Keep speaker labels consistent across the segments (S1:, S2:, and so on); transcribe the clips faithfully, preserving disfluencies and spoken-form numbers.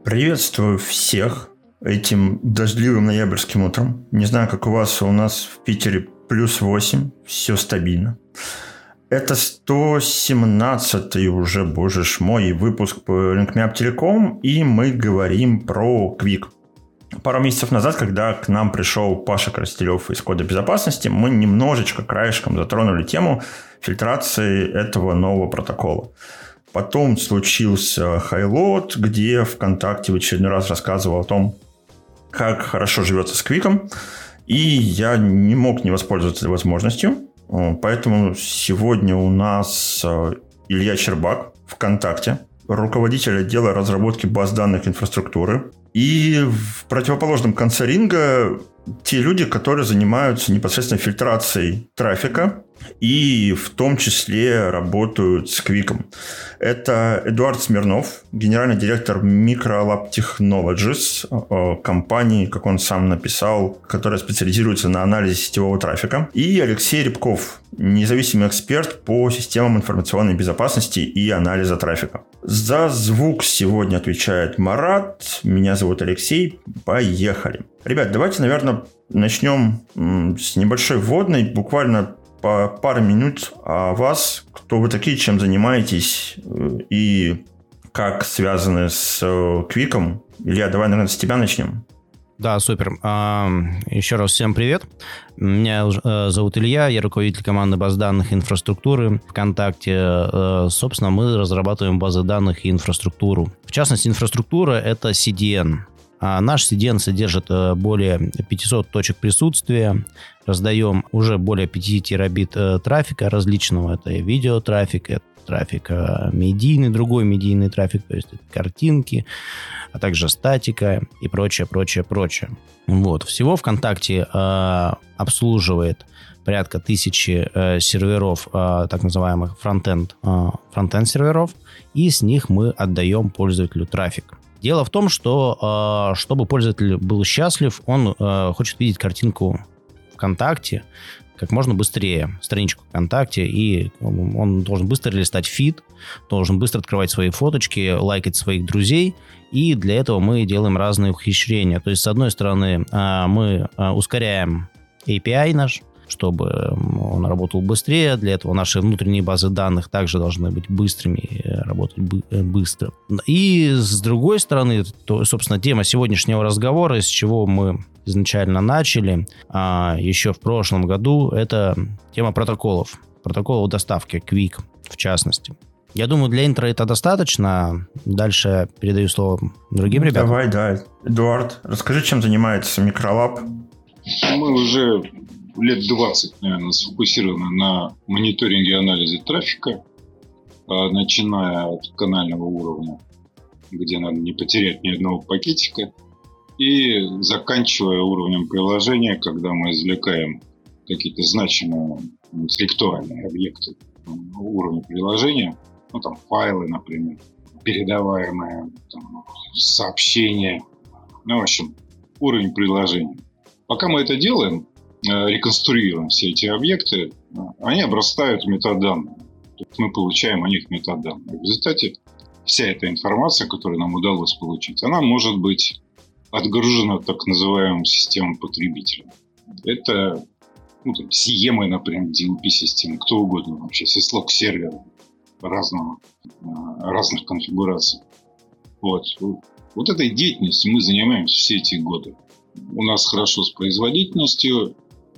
S1: Приветствую всех этим дождливым ноябрьским утром. Не знаю, как у вас, а у нас в Питере плюс восемь, все стабильно. Это сто семнадцатый уже, боже ж мой, выпуск по LinkMeUp Telecom, и мы говорим про Quick. Пару месяцев назад, когда к нам пришел Паша Коростелев из кода безопасности, мы немножечко краешком затронули тему фильтрации этого нового протокола. Потом случился Хайлот, где ВКонтакте в очередной раз рассказывал о том, как хорошо живется с Квиком. И я не мог не воспользоваться этой возможностью. Поэтому сегодня у нас Илья Щербак, ВКонтакте, руководитель отдела разработки баз данных инфраструктуры. И в противоположном конце ринга те люди, которые занимаются непосредственно фильтрацией трафика и в том числе работают с Квиком. Это Эдуард Смирнов, генеральный директор Microlab Technologies, компании, как он сам написал, которая специализируется на анализе сетевого трафика, и Алексей Рябков, независимый эксперт по системам информационной безопасности и анализа трафика. За звук сегодня отвечает Марат, меня зовут Алексей, поехали. Ребят, давайте, наверное, начнем с небольшой вводной, буквально по пару минут о вас, кто вы такие, чем занимаетесь и как связаны с Квиком. Илья, давай, наверное, с тебя начнем.
S2: Да, супер. Еще раз всем привет. Меня зовут Илья, я руководитель команды баз данных и инфраструктуры ВКонтакте. Собственно, мы разрабатываем базы данных и инфраструктуру. В частности, инфраструктура — это си ди эн. А наш си ди эн содержит более пятьсот точек присутствия. Раздаем уже более пяти терабит трафика различного. Это и видеотрафик, это трафик медийный, другой медийный трафик, то есть картинки, а также статика и прочее, прочее, прочее. Вот. Всего ВКонтакте э, обслуживает порядка тысячи э, серверов, э, так называемых фронтенд, э, фронтенд серверов, и с них мы отдаем пользователю трафик. Дело в том, что э, чтобы пользователь был счастлив, он э, хочет видеть картинку ВКонтакте как можно быстрее, страничку ВКонтакте, и он должен быстро листать фид, должен быстро открывать свои фоточки, лайкать своих друзей, и для этого мы делаем разные ухищрения. То есть, с одной стороны, э, мы э, ускоряем эй пи ай наш, чтобы он работал быстрее. Для этого наши внутренние базы данных также должны быть быстрыми, работать быстро. И с другой стороны, то, собственно, тема сегодняшнего разговора, с чего мы изначально начали, а еще в прошлом году, это тема протоколов. Протоколов доставки, Quick в частности. Я думаю, для интро это достаточно. Дальше передаю слово другим ребятам.
S1: Давай, да. Эдуард, расскажи, чем занимается Microlab.
S3: Мы уже лет двадцать, наверное, сфокусированы на мониторинге и анализе трафика, начиная от канального уровня, где надо не потерять ни одного пакетика, и заканчивая уровнем приложения, когда мы извлекаем какие-то значимые интеллектуальные объекты уровня приложения, ну там файлы, например, передаваемые там, сообщения, ну в общем, уровень приложения. Пока мы это делаем, реконструируем все эти объекты, они обрастают метаданными. То есть мы получаем о них метаданные. В результате вся эта информация, которую нам удалось получить, она может быть отгружена так называемым системам потребителя. Это ну, там, си и эм, например, ди эл пи-системы, кто угодно вообще, сислог сервера разного, разных конфигураций. Вот. Вот этой деятельностью мы занимаемся все эти годы. У нас хорошо с производительностью,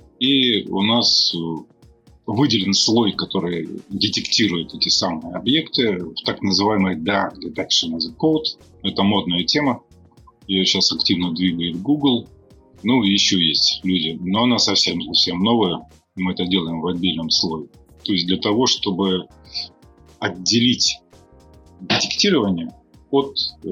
S3: и у нас выделен слой, который детектирует эти самые объекты, так называемый Dark Detection as a Code. Это модная тема. Ее сейчас активно двигает Google. Ну, и еще есть люди. Но она совсем, совсем новая. Мы это делаем в отдельном слое. То есть для того, чтобы отделить детектирование от э,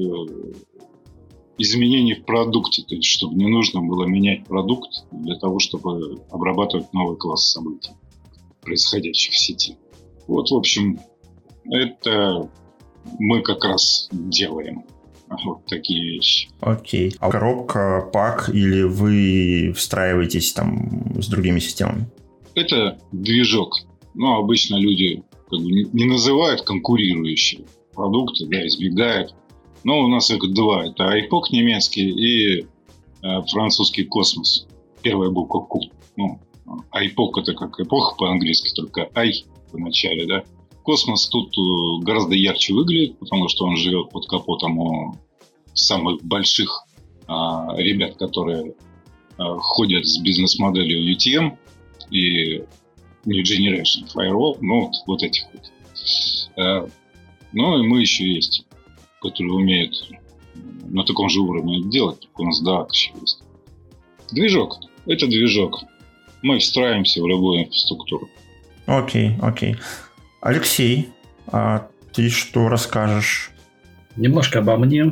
S3: изменений в продукте. То есть чтобы не нужно было менять продукт для того, чтобы обрабатывать новый класс событий, происходящих в сети. Вот, в общем, это мы как раз делаем. Вот такие вещи.
S1: Окей. А коробка, пак или вы встраиваетесь там с другими системами?
S3: Это движок. Ну, обычно люди как бы не называют конкурирующие продукты, да, избегают Но у нас их два. Это айпок немецкий и э, французский космос. Первая буква Q. Ну, айпок это как эпоха по-английски, только ай в начале, да. Космос тут гораздо ярче выглядит, потому что он живет под капотом у самых больших а, ребят, которые а, ходят с бизнес-моделью ю ти эм и New Generation Firewall, ну, вот, вот этих вот. А, ну, и мы еще есть, которые умеют на таком же уровне делать, только у нас даак еще есть. Движок. Это движок. Мы встраиваемся в любую инфраструктуру.
S1: Окей, окей. Алексей, а ты что расскажешь?
S4: Немножко обо мне.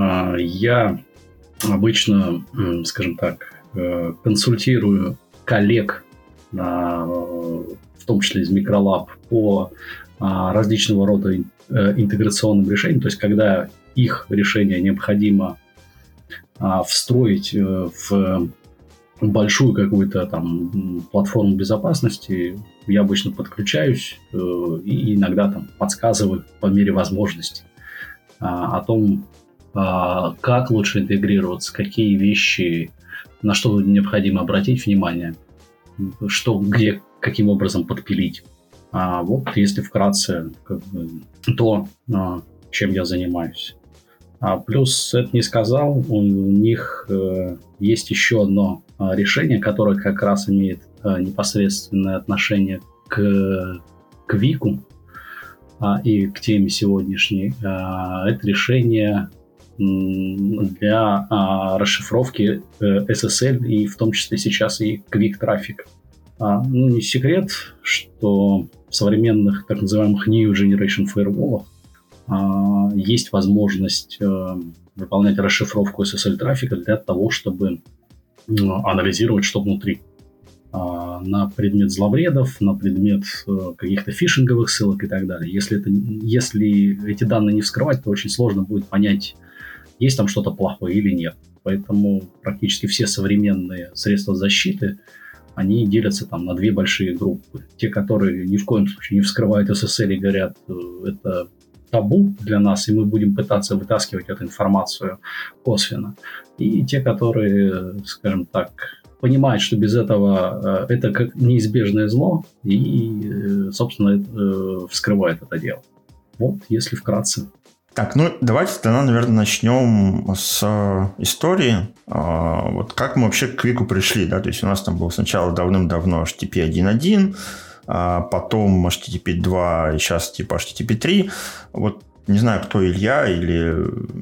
S4: Я обычно, скажем так, консультирую коллег, в том числе из Microlab, по различного рода интеграционным решениям. То есть, когда их решение необходимо встроить в большую какую-то там платформу безопасности, я обычно подключаюсь э, и иногда там подсказываю по мере возможности а, о том, а, как лучше интегрироваться, какие вещи, на что необходимо обратить внимание, что где, каким образом подпилить. А, вот, если вкратце, как бы, то, а, чем я занимаюсь. А плюс, это не сказал, у них э, есть еще одно э, решение, которое как раз имеет э, непосредственное отношение к, к Вику э, и к теме сегодняшней. Э, это решение э, для э, расшифровки э, эс эс эль и в том числе сейчас и Quick Traffic. А, ну, не секрет, что в современных так называемых New Generation Firewall есть возможность э, выполнять расшифровку эс эс эль-трафика для того, чтобы э, анализировать, что внутри. Э, на предмет зловредов, на предмет э, каких-то фишинговых ссылок и так далее. Если, это, если эти данные не вскрывать, то очень сложно будет понять, есть там что-то плохое или нет. Поэтому практически все современные средства защиты, они делятся там на две большие группы. Те, которые ни в коем случае не вскрывают эс эс эль и говорят, это табу для нас, и мы будем пытаться вытаскивать эту информацию косвенно. И те, которые, скажем так, понимают, что без этого это как неизбежное зло, и, собственно, вскрывают это дело. Вот, если вкратце.
S1: Так, ну давайте тогда, наверное, начнем с истории. Вот как мы вообще к Квику пришли, да? То есть у нас там был сначала давным-давно эйч ти ти пи один точка один, а потом эйч ти ти пи два и сейчас типа эйч ти ти пи три. Вот не знаю, кто Илья или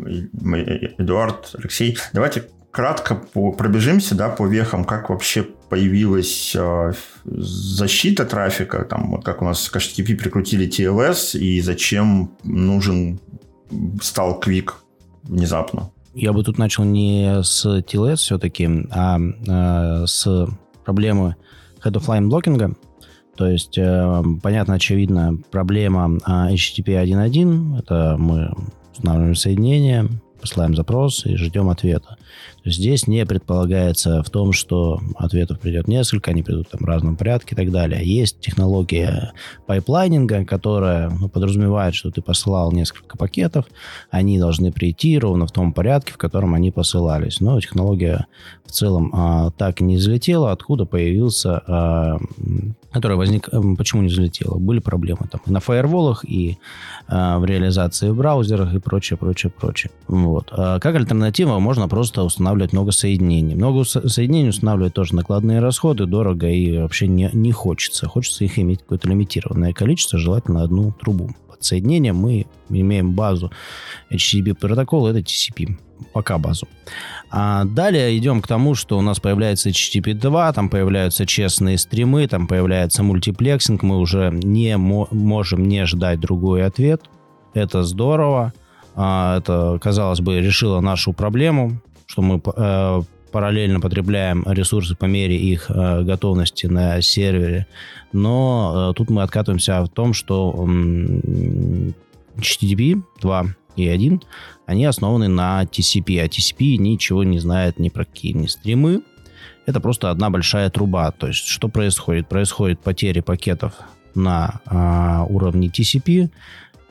S1: Эдуард, Алексей. Давайте кратко по, пробежимся, да, по вехам, как вообще появилась э, защита трафика, там, вот как у нас к эйч ти ти пи прикрутили ти эл эс и зачем нужен стал Quick внезапно.
S2: Я бы тут начал не с ти эл эс все-таки, а э, с проблемы head of line блокинга. То есть, э, понятно, очевидно, проблема эйч ти ти пи один точка один. Это мы устанавливаем соединение, посылаем запрос и ждем ответа. То есть здесь не предполагается в том, что ответов придет несколько, они придут там в разном порядке и так далее. Есть технология пайплайнинга, которая ну, подразумевает, что ты посылал несколько пакетов, они должны прийти ровно в том порядке, в котором они посылались. Но технология в целом а, так и не взлетела. Откуда появился... А, которая возник... Почему не взлетела? Были проблемы там и на фаерволах, и а, в реализации в браузерах, и прочее, прочее, прочее. Вот. А как альтернатива можно просто устанавливать много соединений. Много соединений устанавливать тоже накладные расходы, дорого и вообще не, не хочется. Хочется их иметь какое-то лимитированное количество, желательно одну трубу. Под соединением мы имеем базу эйч ти ти пи протокола, это ти си пи. Пока базу. А далее идем к тому, что у нас появляется эйч ти ти пи два, там появляются честные стримы, там появляется мультиплексинг, мы уже не мо- можем не ждать другой ответ. Это здорово. А, это, казалось бы, решило нашу проблему, что мы э, параллельно потребляем ресурсы по мере их э, готовности на сервере. Но э, тут мы откатываемся в том, что э, эйч ти ти пи два и один, они основаны на ти си пи, а ти си пи ничего не знает ни про какие ни стримы. Это просто одна большая труба. То есть, что происходит? Происходит потеря пакетов на э, уровне ти си пи.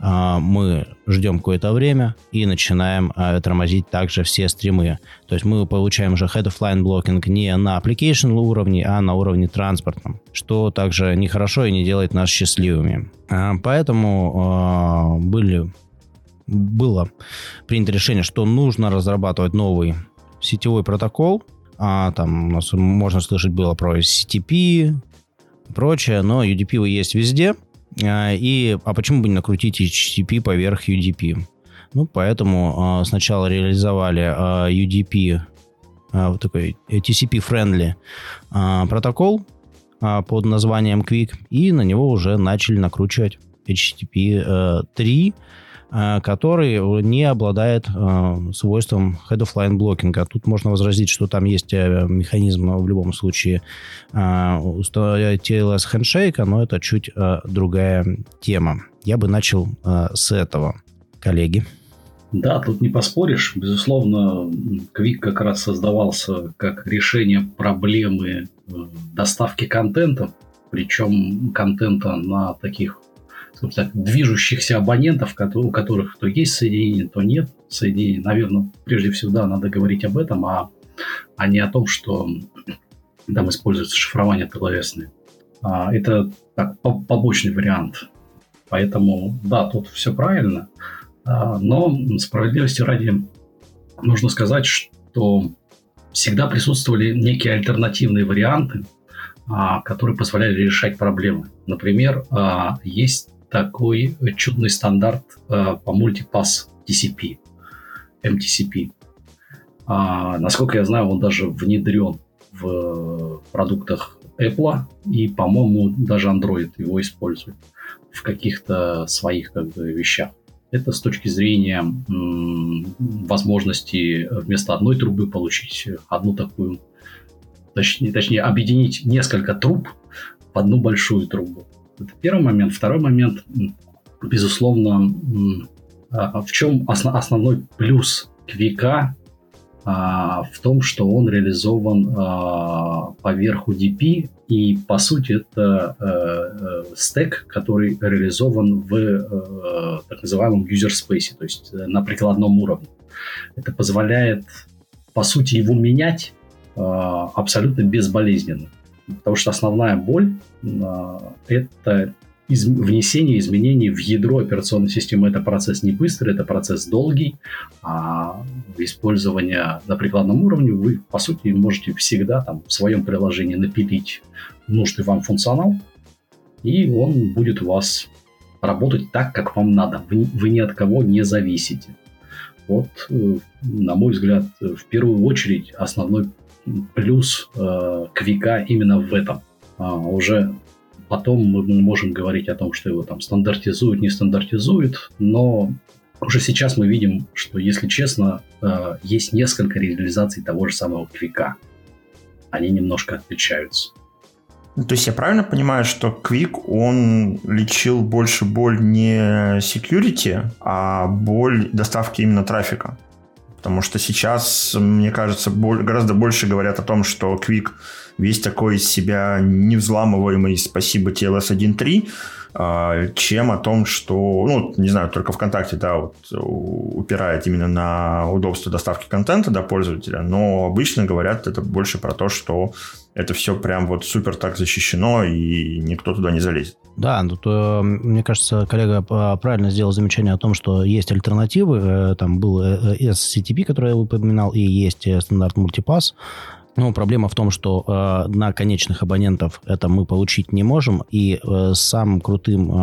S2: мы ждем какое-то время и начинаем тормозить также все стримы. То есть мы получаем уже head of line blocking не на application уровне, а на уровне транспортном, что также нехорошо и не делает нас счастливыми. Поэтому были, было принято решение, что нужно разрабатывать новый сетевой протокол. Там у нас можно слышать было про эс ти пи и прочее, но ю ди пи есть везде. И, а почему бы не накрутить эйч ти ти пи поверх ю ди пи? Ну, поэтому сначала реализовали ю ди пи, вот такой ти си пи-friendly протокол под названием Quick, и на него уже начали накручивать эйч ти ти пи три, который не обладает свойством head of line blocking. Тут можно возразить, что там есть механизм в любом случае установить ти эл эс хендшейка, но это чуть другая тема. Я бы начал с этого, коллеги.
S4: Да, тут не поспоришь. Безусловно, Quick как раз создавался как решение проблемы доставки контента, причем контента на таких, скажем так, движущихся абонентов, у которых то есть соединение, то нет соединения. Наверное, прежде всего, да, надо говорить об этом, а, а не о том, что там используется шифрование ти эл эс. А, это так, побочный вариант. Поэтому, да, тут все правильно. А, но справедливости ради нужно сказать, что всегда присутствовали некие альтернативные варианты, а, которые позволяли решать проблемы. Например, а, есть такой чудный стандарт а, по мультипасс ти си пи, эм ти си пи. А, насколько я знаю, он даже внедрен в продуктах Apple, и, по-моему, даже Android его использует в каких-то своих как бы, вещах. Это с точки зрения м, возможности вместо одной трубы получить одну такую, точнее, точнее объединить несколько труб в одну большую трубу. Это первый момент. Второй момент, безусловно, в чем основ, основной плюс Quick в том, что он реализован поверх ю ди пи, и по сути это стек, который реализован в так называемом user space, то есть на прикладном уровне. Это позволяет по сути его менять абсолютно безболезненно, потому что основная боль это из, внесение изменений в ядро операционной системы. Это процесс не быстрый, это процесс долгий. А использование на прикладном уровне вы, по сути, можете всегда там, в своем приложении напилить нужный вам функционал, и он будет у вас работать так, как вам надо. Вы, вы ни от кого не зависите. Вот, на мой взгляд, в первую очередь основной плюс э, Quick именно в этом. А уже потом мы можем говорить о том, что его там стандартизуют, не стандартизуют, но уже сейчас мы видим, что, если честно, э, есть несколько реализаций того же самого Quick. Они немножко отличаются.
S1: То есть я правильно понимаю, что Quick, он лечил больше боль не security, а боль доставки именно трафика? Потому что сейчас, мне кажется, боль, гораздо больше говорят о том, что Quick весь такой из себя невзламываемый, спасибо ти эл эс один точка три, чем о том, что, ну, не знаю, только ВКонтакте, да, вот, упирает именно на удобство доставки контента до пользователя, но обычно говорят это больше про то, что это все прям вот супер так защищено, и никто туда не залезет.
S2: Да, тут, мне кажется, коллега правильно сделал замечание о том, что есть альтернативы. Там был эс си ти пи, который я упоминал, и есть стандарт мультипасс. Но проблема в том, что э, на конечных абонентов это мы получить не можем, и э, самым крутым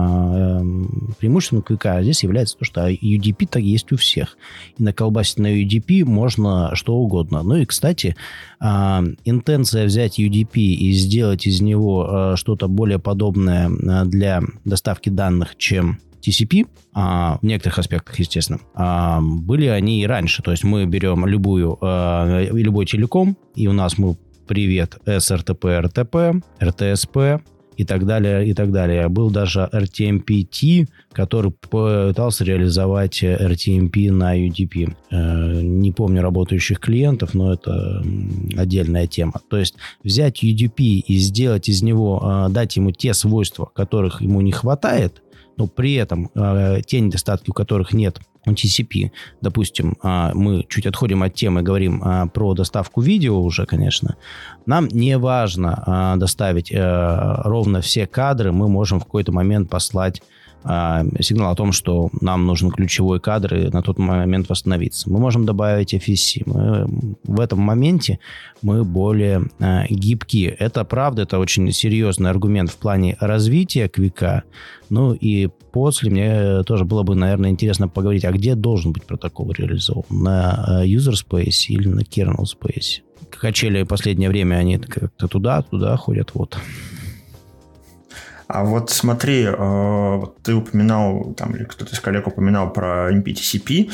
S2: э, преимуществом Quick здесь является то, что ю ди пи так есть у всех. И наколбасить на ю ди пи можно что угодно. Ну и, кстати, э, интенция взять ю ди пи и сделать из него э, что-то более подобное для доставки данных, чем ти си пи, а, в некоторых аспектах, естественно, а, были они и раньше. То есть мы берем любую, а, любой телеком, и у нас мы привет эс эр ти пи, эр ти пи, эр ти эс пи и так далее, и так далее. Был даже эр ти эм пи ти, который пытался реализовать эр ти эм пи на ю ди пи. Э, не помню работающих клиентов, но это отдельная тема. То есть взять ю ди пи и сделать из него, э, дать ему те свойства, которых ему не хватает, но при этом э, те недостатки, у которых нет у ти си пи, допустим, э, мы чуть отходим от темы, говорим э, про доставку видео уже, конечно, нам не важно э, доставить э, ровно все кадры, мы можем в какой-то момент послать сигнал о том, что нам нужен ключевой кадр и на тот момент восстановиться. Мы можем добавить эф эс си. Мы, в этом моменте мы более э, гибки. Это правда, это очень серьезный аргумент в плане развития Квика. Ну и после мне тоже было бы, наверное, интересно поговорить, а где должен быть протокол реализован? На user space или на kernel space? Качели в последнее время, они как-то туда-туда ходят, вот.
S1: А вот смотри, ты упоминал, там, или кто-то из коллег упоминал про эм пи ти си пи,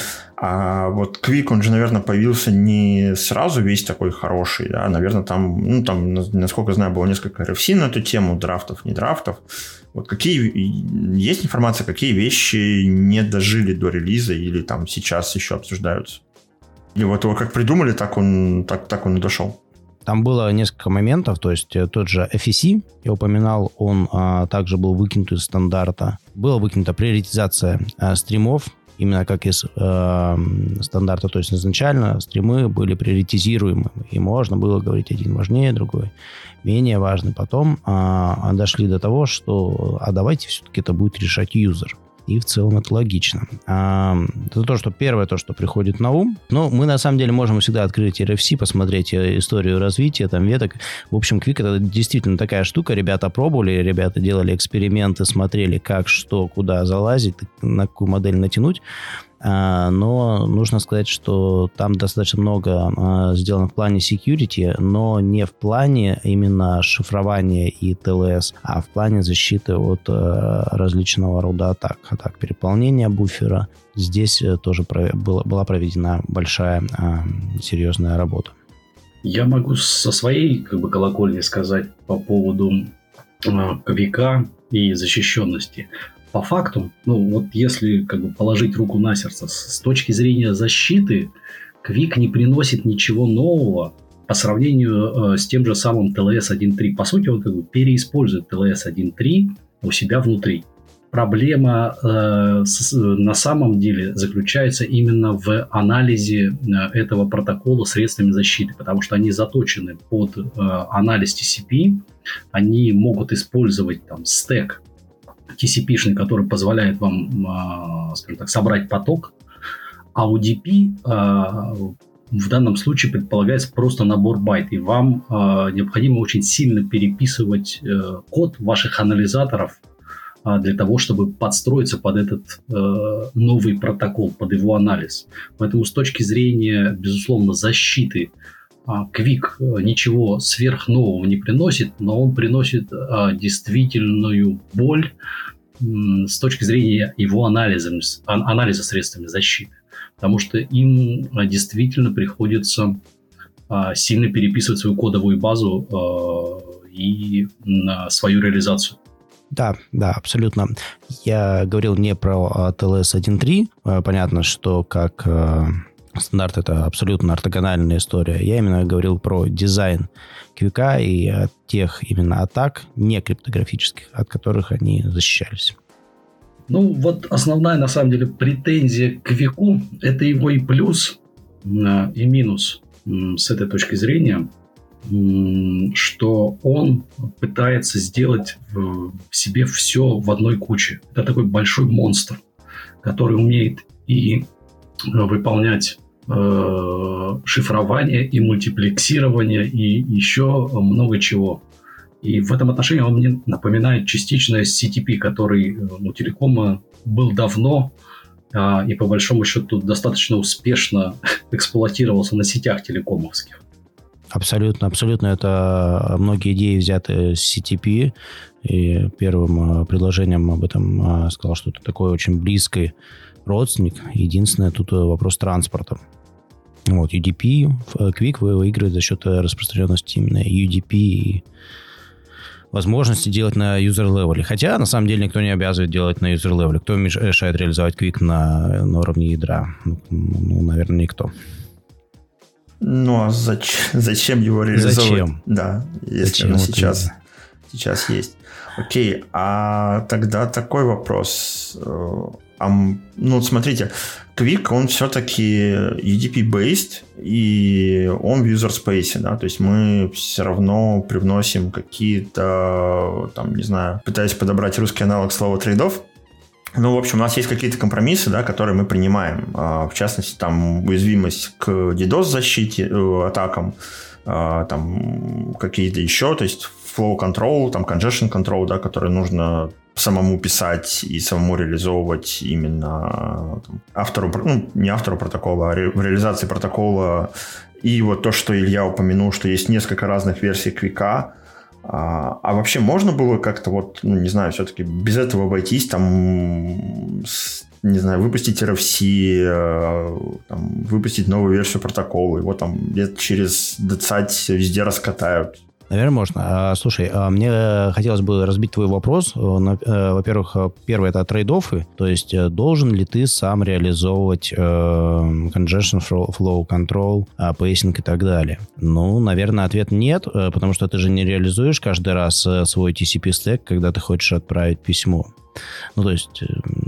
S1: а вот Quick, он же, наверное, появился не сразу весь такой хороший, да, наверное, там, ну, там, насколько знаю, было несколько эр эф си на эту тему, драфтов, не драфтов. Вот какие, есть информация, какие вещи не дожили до релиза или там сейчас еще обсуждаются? Или вот его как придумали, так он, так, так он и дошел?
S2: Там было несколько моментов, то есть тот же эф эс си, я упоминал, он а, также был выкинут из стандарта. Была выкинута приоритизация а, стримов, именно как из а, стандарта, то есть изначально стримы были приоритизируемы, и можно было говорить один важнее, другой менее важный. Потом а, дошли до того, что а давайте все-таки это будет решать юзер. И в целом это логично. А, это то, что первое, то, что приходит на ум. Но мы, на самом деле, можем всегда открыть эр эф си, посмотреть историю развития, там, веток. В общем, Quick — это действительно такая штука. Ребята пробовали, ребята делали эксперименты, смотрели, как, что, куда залазить, на какую модель натянуть. А, но нужно сказать, что там достаточно много а, сделано в плане security, но не в плане именно шифрования и ти эл эс, а в плане защиты от а, различного рода атак. Атак переполнения буфера. Здесь тоже про, была, была проведена большая а, серьезная работа.
S4: Я могу со своей как бы колокольни сказать по поводу а, Квика и защищенности. По факту, ну вот если как бы положить руку на сердце, с точки зрения защиты, Quick не приносит ничего нового по сравнению э, с тем же самым ти эл эс один точка три. По сути, он как бы переиспользует ти эл эс один точка три у себя внутри. Проблема э, с, на самом деле заключается именно в анализе э, этого протокола средствами защиты, потому что они заточены под э, анализ ти си пи, они могут использовать там стэк ти си пи-шный, который позволяет вам, скажем так, собрать поток, а у ди пи в данном случае предполагается просто набор байт, и вам необходимо очень сильно переписывать код ваших анализаторов для того, чтобы подстроиться под этот новый протокол, под его анализ. Поэтому с точки зрения, безусловно, защиты, Quick ничего сверхнового не приносит, но он приносит а, действительную боль м, с точки зрения его анализа, а, анализа средствами защиты. Потому что им а, действительно приходится а, сильно переписывать свою кодовую базу а, и а, свою реализацию.
S2: Да, да, абсолютно. Я говорил не про ти эл эс один точка три. Понятно, что как... стандарт — это абсолютно ортогональная история. Я именно говорил про дизайн Quick и от тех именно атак, не криптографических, от которых они защищались.
S4: Ну, вот основная, на самом деле, претензия к Quick — это его и плюс, и минус с этой точки зрения, что он пытается сделать в себе все в одной куче. Это такой большой монстр, который умеет и выполнять шифрование и мультиплексирование и еще много чего. И в этом отношении он мне напоминает частично си ти пи, который у телекома был давно и по большому счету достаточно успешно эксплуатировался на сетях телекомовских.
S2: Абсолютно, абсолютно. Это многие идеи взяты с си ти пи. И первым предложением об этом сказал, что это такой очень близкий родственник. Единственное, тут вопрос транспорта. Вот, ю ди пи, Quick выигрывает за счет распространенности именно ю ди пи и возможности делать на юзер-левеле. Хотя, на самом деле, никто не обязывает делать на юзер-левеле. Кто мешает реализовать Quick на, на уровне ядра? Ну, наверное, никто.
S1: Ну, а зач... зачем его реализовывать?
S2: Зачем?
S1: Да, если
S2: зачем
S1: он сейчас... Сейчас есть. Окей, а тогда такой вопрос. А, ну, смотрите, Quick, он все-таки ю ди пи-based, и он в user space, да, то есть мы все равно привносим какие-то, там, не знаю, пытаясь подобрать русский аналог слова трейдов. Ну, в общем, у нас есть какие-то компромиссы, да, которые мы принимаем. В частности, там уязвимость к DDoS-защите, атакам, там какие-то еще, то есть flow control, там congestion control, да, который нужно самому писать и самому реализовывать именно там, автору, ну, не автору протокола, а ре, в реализации протокола. И вот то, что Илья упомянул, что есть несколько разных версий Квика. А, а вообще можно было как-то вот, ну, не знаю, все-таки без этого обойтись, там, с, не знаю, выпустить эр эф си, э, там, выпустить новую версию протокола, его там лет через двадцать везде раскатают.
S2: Наверное, можно. Слушай, мне хотелось бы разбить твой вопрос. Во-первых, первый — это трейд-оффы. То есть, должен ли ты сам реализовывать congestion flow control, pacing и так далее? Ну, наверное, ответ нет, потому что ты же не реализуешь каждый раз свой ти си пи-стэк, когда ты хочешь отправить письмо. Ну, то есть,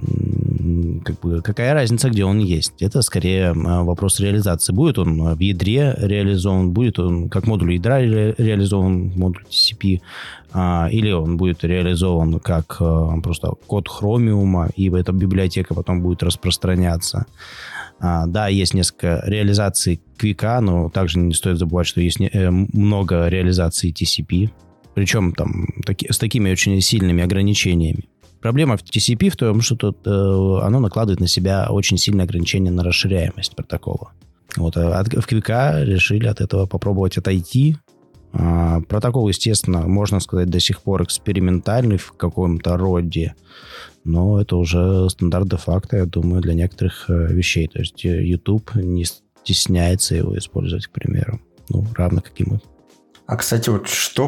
S2: как бы, какая разница, где он есть? Это скорее вопрос реализации. Будет он в ядре реализован, будет он как модуль ядра ре- реализован, модуль ти си пи, а, или он будет реализован как а, просто код Chromium, и эта библиотека потом будет распространяться. А, да, есть несколько реализаций Квика, но также не стоит забывать, что есть не, э, много реализаций ти си пи, причем там таки, с такими очень сильными ограничениями. Проблема в ти си пи в том, что тут, э, оно накладывает на себя очень сильное ограничение на расширяемость протокола. Вот, а от, в Квика решили от этого попробовать отойти. А, протокол, естественно, можно сказать, до сих пор экспериментальный в каком-то роде, но это уже стандарт де-факто, я думаю, для некоторых э, вещей. То есть YouTube не стесняется его использовать, к примеру. Ну, равно как и мы.
S1: А, кстати, вот что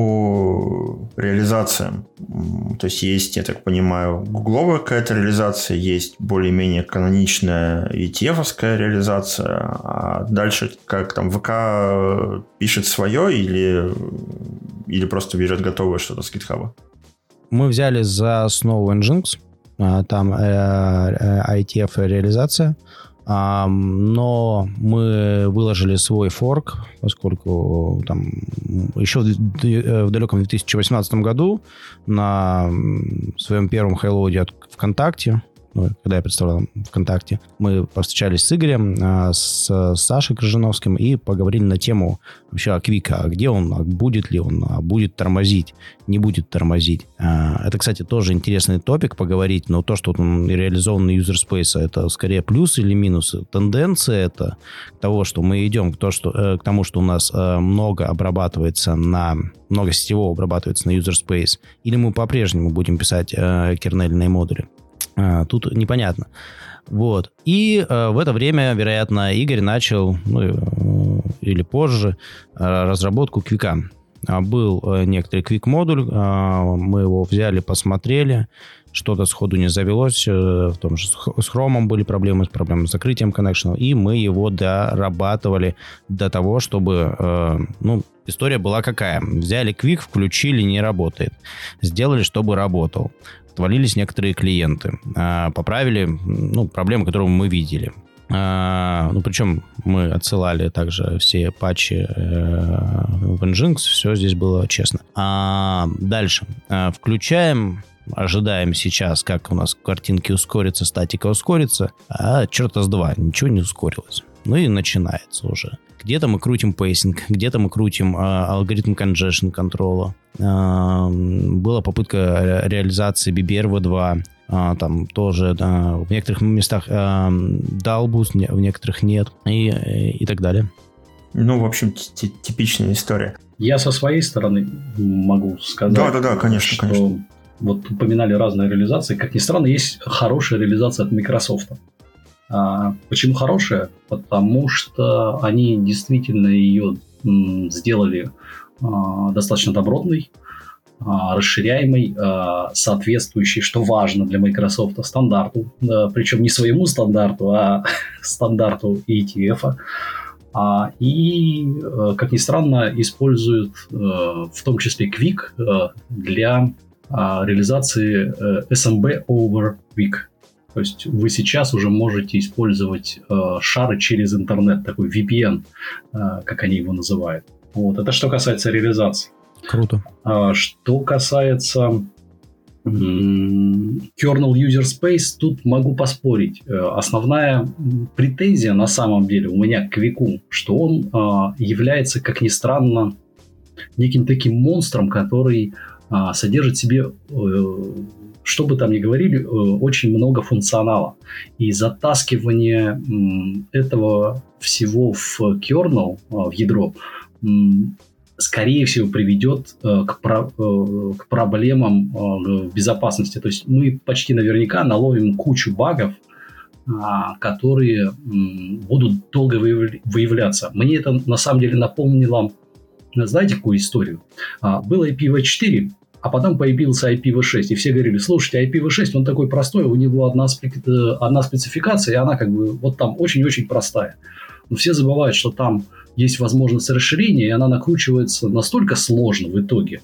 S1: по реализациям? То есть есть, я так понимаю, гугловая какая-то реализация, есть более-менее каноничная и ти эф-овская реализация, а дальше как там ВК пишет свое или, или просто берет готовое что-то с GitHub?
S2: Мы взяли за основу Nginx, там ай ти эф-реализация, Um, но мы выложили свой форк, поскольку там еще в, в далеком две тысячи восемнадцатом году на своем первом хайлоуде от ВКонтакте, ну, когда я представлял ВКонтакте, мы повстречались с Игорем, с Сашей Крыжиновским и поговорили на тему вообще о Квика, а где он, а будет ли он, а будет тормозить, не будет тормозить. Это, кстати, тоже интересный топик поговорить, но то, что он реализован на user space, это скорее плюс или минус. Тенденция это того, что мы идем к, то, что, к тому, что у нас много обрабатывается на много сетевого обрабатывается на user space, или мы по-прежнему будем писать кернельные модули. А, тут непонятно. Вот. И э, в это время, вероятно, Игорь начал, ну, э, или позже, э, разработку Квика. А, был э, некоторый Квик-модуль, э, мы его взяли, посмотрели, что-то сходу не завелось, э, в том же с Хромом были проблемы, с проблемами с закрытием коннекшена, и мы его дорабатывали до того, чтобы, э, ну, история была какая. Взяли Квик, включили, не работает. Сделали, чтобы работал. Отвалились некоторые клиенты. А, поправили, ну, проблемы, которые мы видели. А, ну, причем мы отсылали также все патчи э, в Nginx. Все здесь было честно. А, дальше. А, включаем, ожидаем сейчас, как у нас картинки ускорятся, статика ускорится. А черта с два, ничего не ускорилось. Ну и начинается уже. Где-то мы крутим пейсинг, где-то мы крутим а, алгоритм congestion контрола. А, была попытка ре- реализации би би эр ви два. А, там тоже а, в некоторых местах а, дал буст, в некоторых нет. И, и, и так далее.
S1: Ну, в общем, т- типичная история.
S4: Я со своей стороны могу сказать,
S1: да, да, да, конечно,
S4: что
S1: конечно.
S4: Вот упоминали разные реализации. Как ни странно, есть хорошая реализация от Microsoft. А, почему хорошая? Потому что они действительно ее м, сделали а, достаточно добротной, а, расширяемой, а, соответствующей, что важно для Microsoft, стандарту. А, причем не своему стандарту, а стандарту и ти эф. А, и, как ни странно, используют в том числе Quick для реализации эс эм би over Quick. То есть вы сейчас уже можете использовать шары через интернет, такой ви пи эн, как они его называют. Вот. Это что касается реализации.
S2: Круто.
S4: Что касается kernel user space, тут могу поспорить. Основная претензия на самом деле у меня к Quick, что он а, является, как ни странно, неким таким монстром, который а, содержит в себе, э, что бы там ни говорили, э, очень много функционала. И затаскивание м, этого всего в kernel, а, в ядро, м, скорее всего, приведет э, к, про, э, к проблемам э, безопасности. То есть мы почти наверняка наловим кучу багов, э, которые э, будут долго выяв- выявляться. Мне это на самом деле напомнило, знаете, какую историю? А, был ай пи ви четыре, а потом появился ай пи ви шесть. И все говорили, слушайте, ай пи ви шесть, он такой простой, у него одна, спе- одна спецификация, и она как бы вот там очень-очень простая. Но все забывают, что там есть возможность расширения, и она накручивается настолько сложно в итоге,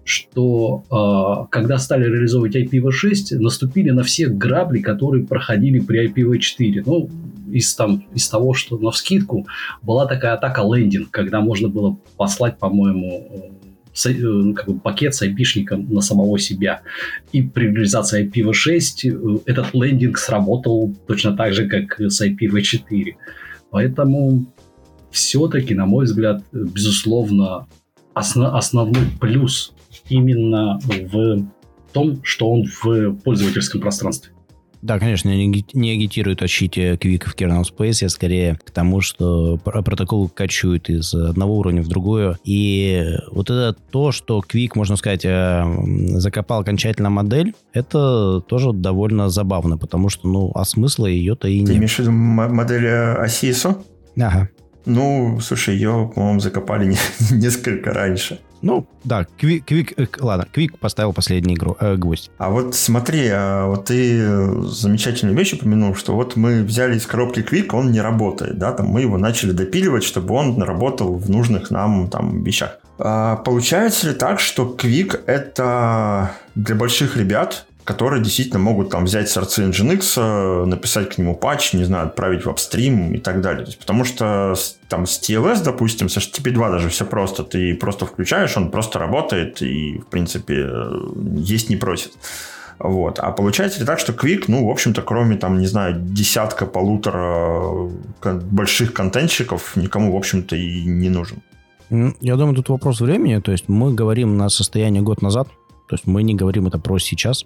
S4: что э, когда стали реализовывать ай пи ви шесть, наступили на все грабли, которые проходили при ай пи ви четыре. Ну, из, там, из того, что навскидку была такая атака лендинг, когда можно было послать, по-моему, с, э, как бы пакет с айпишником на самого себя. И при реализации ай пи ви шесть э, этот лендинг сработал точно так же, как с ай пи ви четыре. Поэтому все-таки, на мой взгляд, безусловно, основ, основной плюс именно в том, что он в пользовательском пространстве.
S2: Да, конечно, не, не агитирую тащить Quick в kernel space, я скорее к тому, что протокол качует из одного уровня в другое. И вот это то, что Quick, можно сказать, закопал окончательно модель, это тоже довольно забавно, потому что, ну, а смысла ее-то и нет.
S1: Ты имеешь в виду модель эй си эс о?
S2: Ага.
S1: Ну, слушай, ее, по-моему, закопали не, несколько раньше.
S2: Ну, да, Quick, Quick, ладно, Quick поставил последний игру, э, гвоздь.
S1: А вот смотри, а вот ты замечательную вещь упомянул, что вот мы взяли из коробки Quick, он не работает, да, там мы его начали допиливать, чтобы он работал в нужных нам там вещах. А получается ли так, что Quick это для больших ребят, которые действительно могут там взять сорцы Nginx, написать к нему патч, не знаю, отправить в апстрим и так далее. То есть, потому что там с ти эл эс, допустим, с эйч ти ти пи два даже все просто. Ты просто включаешь, он просто работает и, в принципе, есть не просит. Вот. А получается ли так, что Quick, ну, в общем-то, кроме, там, не знаю, десятка-полутора больших контентщиков, никому, в общем-то, и не нужен?
S2: Я думаю, тут вопрос времени. То есть мы говорим на состояние год назад. То есть мы не говорим это про сейчас.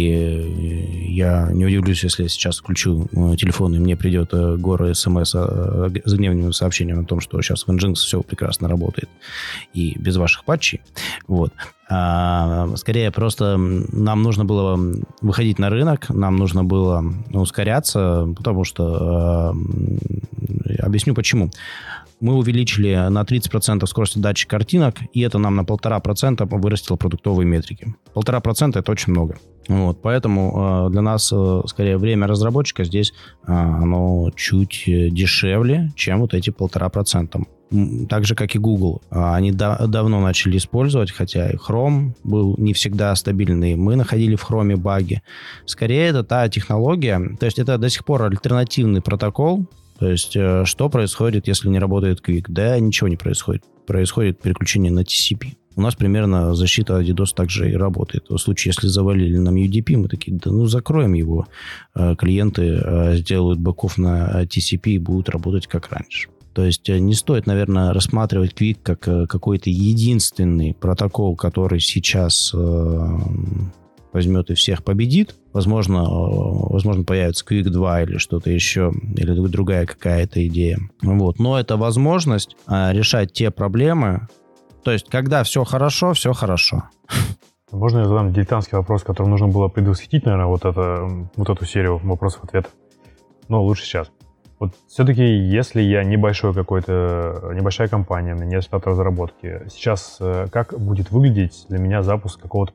S2: И я не удивлюсь, если я сейчас включу телефон, и мне придет гора смс с гневным сообщением о том, что сейчас в Nginx все прекрасно работает и без ваших патчей. Вот. А, скорее, просто нам нужно было выходить на рынок, нам нужно было ускоряться, потому что... Объясню, почему. Мы увеличили на тридцать процентов скорость отдачи картинок, и это нам на полтора процента вырастило продуктовые метрики. Полтора процента – это очень много. Вот, поэтому э, для нас, э, скорее, время разработчика здесь э, оно чуть дешевле, чем вот эти полтора процента. Так же, как и Google. Они да- давно начали использовать, хотя и Chrome был не всегда стабильный. Мы находили в Chrome баги. Скорее, это та технология, то есть это до сих пор альтернативный протокол. То есть, что происходит, если не работает Quick? Да, ничего не происходит. Происходит переключение на ти си пи. У нас примерно защита от DDoS также и работает. В случае, если завалили нам ю ди пи, мы такие, да ну закроем его. Клиенты сделают бэков на ти си пи и будут работать как раньше. То есть не стоит, наверное, рассматривать Quick как какой-то единственный протокол, который сейчас возьмет и всех победит. Возможно, возможно, появится Quick два или что-то еще, или другая какая-то идея. Вот. Но это возможность а, решать те проблемы. То есть, когда все хорошо, все хорошо.
S5: Можно я задам дилетантский вопрос, который нужно было предвосхитить, наверное, вот, это, вот эту серию вопросов-ответов? Но лучше сейчас. Вот все-таки, если я небольшой какой-то, небольшая компания, у меня нет штата разработки, сейчас как будет выглядеть для меня запуск какого-то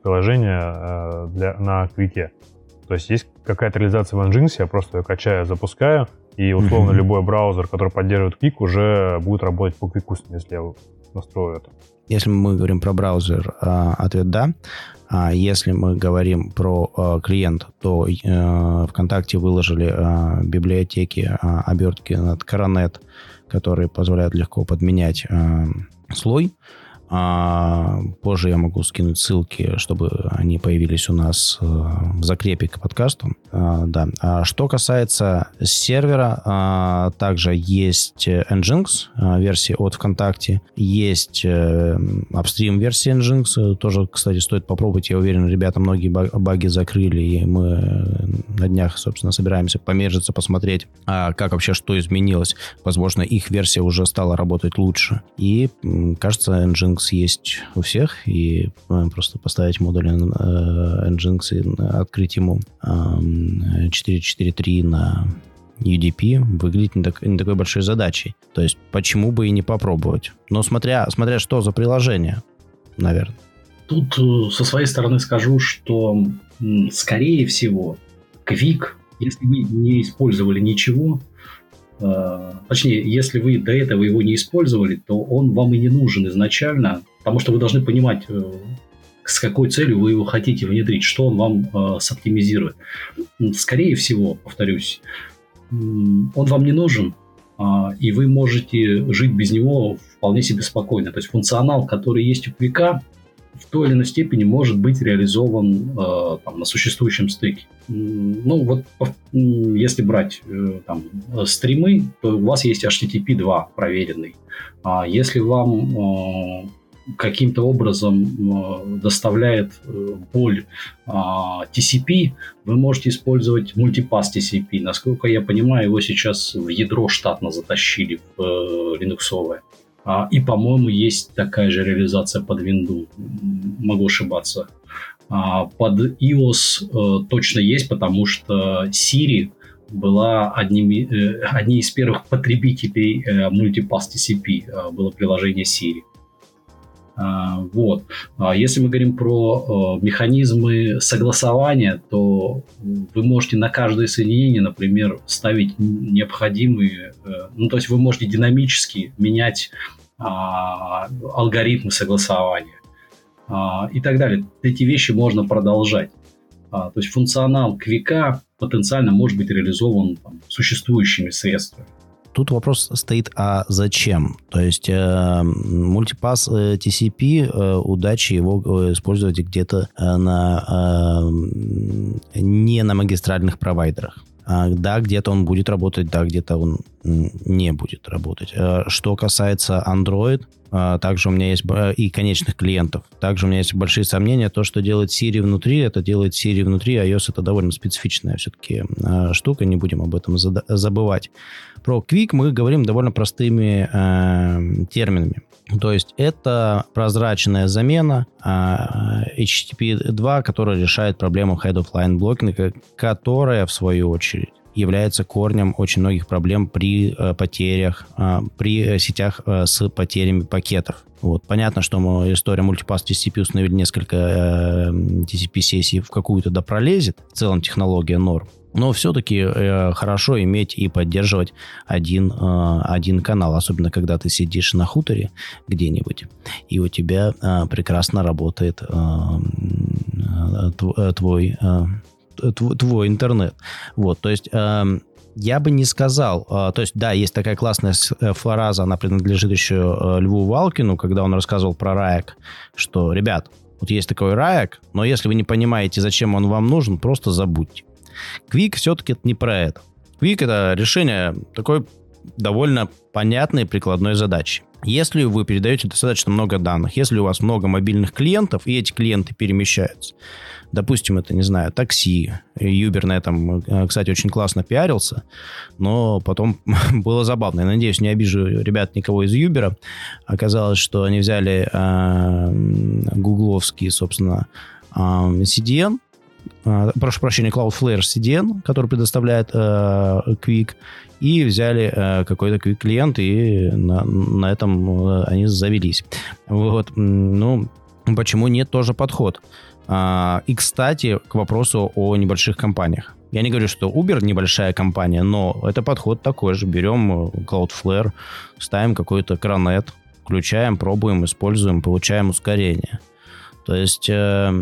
S5: приложения для, на Quick? То есть есть какая-то реализация в Nginx, я просто ее качаю, запускаю, И условно mm-hmm. любой браузер, который поддерживает Quick, уже будет работать по Quick, если я настрою это.
S2: Если мы говорим про браузер, ответ да. А если мы говорим про клиент, то ВКонтакте выложили библиотеки, обертки над Coronet, которые позволяют легко подменять слой. А позже я могу скинуть ссылки, чтобы они появились у нас в закрепе к подкасту. А, да. А что касается сервера, а, также есть Nginx версии от ВКонтакте, есть апстрим версии Nginx, тоже, кстати, стоит попробовать. Я уверен, ребята многие баги закрыли, и мы на днях, собственно, собираемся помержиться, посмотреть, как вообще что изменилось. Возможно, их версия уже стала работать лучше. И, кажется, Nginx есть у всех, и просто поставить модуль Nginx и открыть ему четыреста четыреста три на ю ди пи выглядит не, так, не такой большой задачей. То есть, почему бы и не попробовать? Но смотря, смотря что за приложение, наверное.
S4: Тут со своей стороны скажу, что, скорее всего, Quick, если вы не использовали ничего, точнее, если вы до этого его не использовали, то он вам и не нужен изначально, потому что вы должны понимать, с какой целью вы его хотите внедрить, что он вам соптимизирует. Скорее всего, повторюсь, он вам не нужен, и вы можете жить без него вполне себе спокойно. То есть функционал, который есть у Quick, в той или иной степени может быть реализован э, там, на существующем стыке. Ну, вот если брать э, там, стримы, то у вас есть эйч ти ти пи два проверенный. А если вам э, каким-то образом э, доставляет э, боль э, ти си пи, вы можете использовать мультипас ти си пи. Насколько я понимаю, его сейчас в ядро штатно затащили в э, линуксовое. И, по-моему, есть такая же реализация под Windows. Могу ошибаться. Под iOS точно есть, потому что Siri была одним, одним из первых потребителей Multipass ти си пи. Было приложение Siri. Вот. Если мы говорим про механизмы согласования, то вы можете на каждое соединение, например, ставить необходимые... Ну, то есть вы можете динамически менять а, алгоритмы согласования а, и так далее. Эти вещи можно продолжать. А, то есть функционал Quick потенциально может быть реализован там, существующими средствами.
S2: Тут вопрос стоит, а зачем? То есть э, мультипас э, ти си пи, э, удачи его использовать где-то э, на, э, не на магистральных провайдерах. А, да, где-то он будет работать, да, где-то он не будет работать. Э, что касается Android, э, также у меня есть э, и конечных клиентов. Также у меня есть большие сомнения. То, что делает Siri внутри, это делает Siri внутри. iOS это довольно специфичная все-таки э, штука, не будем об этом зада- забывать. Про Quick мы говорим довольно простыми э, терминами. То есть это прозрачная замена э, эйч ти ти пи два, которая решает проблему head-of-line blocking, которая, в свою очередь, является корнем очень многих проблем при э, потерях, э, при сетях э, с потерями пакетов. Вот. Понятно, что мы, история мультипас ти си пи установили несколько э, ти си пи-сессий в какую-то да пролезет. В целом технология норм. Но все-таки э, хорошо иметь и поддерживать один, э, один канал, особенно когда ты сидишь на хуторе где-нибудь, и у тебя э, прекрасно работает э, э, твой, э, твой интернет. Вот, то есть э, я бы не сказал, э, то есть да, есть такая классная фраза, она принадлежит еще э, Льву Валкину, когда он рассказывал про раек, что, ребят, вот есть такой раек, но если вы не понимаете, зачем он вам нужен, просто забудьте. Quick все-таки это не про это. Quick это решение такой довольно понятной прикладной задачи. Если вы передаете достаточно много данных, если у вас много мобильных клиентов, и эти клиенты перемещаются, допустим, это, не знаю, такси, Uber на этом, кстати, очень классно пиарился, но потом было забавно. Я надеюсь, не обижу ребят никого из Uber. Оказалось, что они взяли э, гугловский, собственно, э, си ди эн, прошу прощения, Cloudflare си ди эн, который предоставляет э, Quick, и взяли э, какой-то Quick клиент, и на, на этом э, они завелись. Вот. Ну, почему нет, тоже подход. А, и, кстати, к вопросу о небольших компаниях. Я не говорю, что Uber небольшая компания, но это подход такой же. Берем Cloudflare, ставим какой-то кронет, включаем, пробуем, используем, получаем ускорение. То есть э,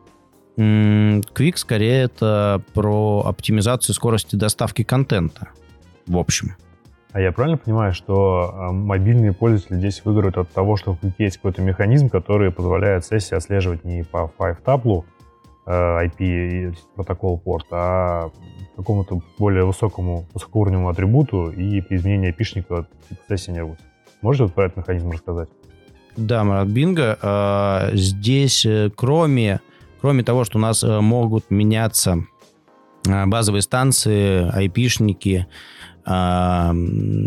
S2: Quick скорее это про оптимизацию скорости доставки контента, в общем.
S5: А я правильно понимаю, что э, мобильные пользователи здесь выиграют от того, что в Quick есть какой-то механизм, который позволяет сессии отслеживать не по five-tuple э, ай пи протокол порт, а какому-то более высокому, высокоуровневому атрибуту, и при изменении айпишника типа сессии не рвутся. Можете вот про этот механизм рассказать?
S2: Да, Марат, бинго. Э, здесь, кроме, кроме того, что у нас э, могут меняться э, базовые станции, айпишники, это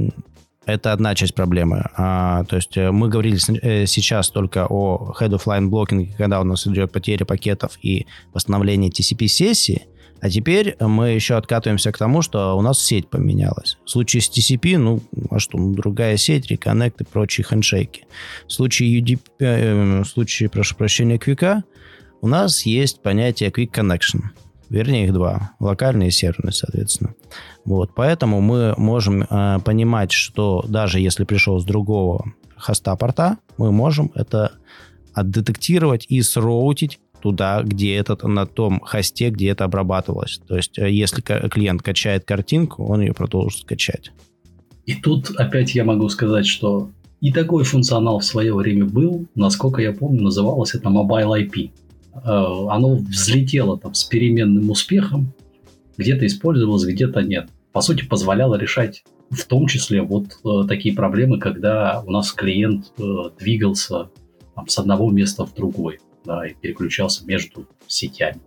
S2: одна часть проблемы. А, то есть мы говорили сейчас только о head of line blocking, когда у нас идет потеря пакетов и восстановление ти си пи-сессии, а теперь мы еще откатываемся к тому, что у нас сеть поменялась. В случае с ти си пи, ну, а что, ну, другая сеть, реконнект и прочие хэндшейки. В случае ю ди пи, э, в случае, прошу прощения, Quick, у нас есть понятие Quick Connection. Вернее, их два. Локальный и серверный, соответственно. Вот. Поэтому мы можем э, понимать, что даже если пришел с другого хоста порта, мы можем это отдетектировать и сроутить туда, где этот, на том хосте, где это обрабатывалось. То есть, э, если клиент качает картинку, он ее продолжит качать.
S4: И тут опять я могу сказать, что и такой функционал в свое время был, насколько я помню, называлось это Mobile ай пи. Оно взлетело там с переменным успехом, где-то использовалось, где-то нет. По сути, позволяло решать в том числе вот э, такие проблемы, когда у нас клиент э, двигался там, с одного места в другой, да, и переключался между сетями.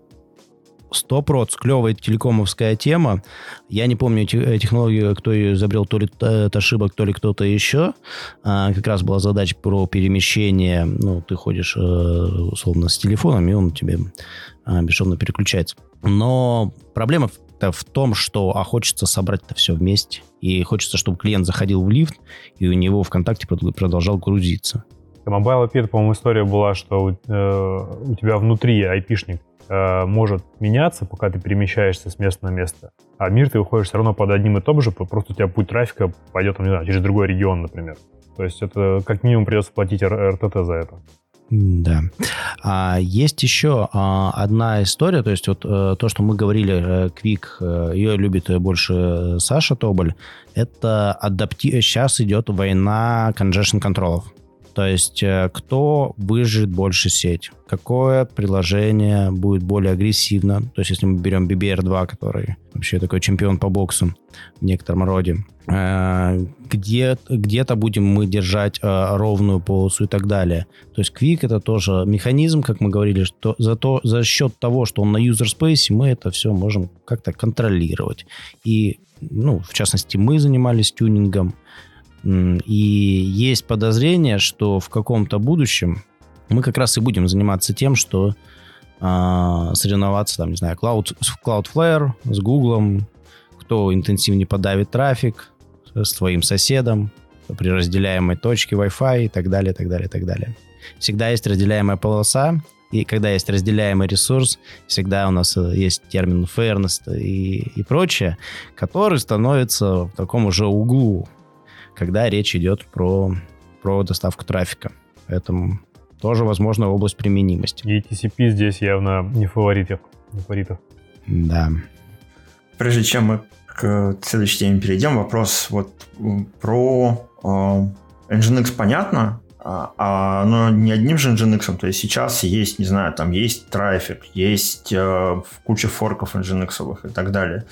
S2: Сто процентов клевая телекомовская тема. Я не помню технологию, кто ее изобрел, то ли Toshiba, то ли кто-то еще. А, как раз была задача про перемещение. Ну, ты ходишь, условно, с телефоном, и он тебе а, бесшовно переключается. Но проблема в, в том, что а хочется собрать это все вместе. И хочется, чтобы клиент заходил в лифт, и у него ВКонтакте продолжал грузиться.
S5: Mobile ай пи, это, по-моему, история была, что э, у тебя внутри айпишник может меняться, пока ты перемещаешься с места на место, а мир ты выходишь все равно под одним и том же, просто у тебя путь трафика пойдет, не знаю, через другой регион, например. То есть это как минимум придется платить эр тэ тэ за это.
S2: Да. А есть еще а, одна история, то есть вот а, то, что мы говорили, Quick, ее любит больше Саша Тоболь, это адапти... сейчас идет война congestion контролов. То есть, кто выжжет больше сеть? Какое приложение будет более агрессивно? То есть, если мы берем би би ар два, который вообще такой чемпион по боксу в некотором роде, где, где-то будем мы держать ровную полосу и так далее. То есть, Quick — это тоже механизм, как мы говорили, что за, то, за счет того, что он на user space, мы это все можем как-то контролировать. И, ну, в частности, мы занимались тюнингом. И есть подозрение, что в каком-то будущем мы как раз и будем заниматься тем, что э, соревноваться, там, не знаю, Cloud, Cloudflare с Google, кто интенсивнее подавит трафик с твоим соседом при разделяемой точке Wi-Fi и так далее, так далее, так далее. Всегда есть разделяемая полоса, и когда есть разделяемый ресурс, всегда у нас есть термин fairness и, и прочее, который становится в таком уже углу, когда речь идет про, про доставку трафика. Поэтому тоже, возможно, область применимости.
S5: И ти си пи здесь явно не фаворитов. Не фаворитов.
S2: Да.
S1: Прежде чем мы к следующей теме перейдем, вопрос вот про э, Nginx понятно, а, но не одним же Nginx. То есть сейчас есть, не знаю, там есть трафик, есть э, куча форков Nginx-овых и так далее.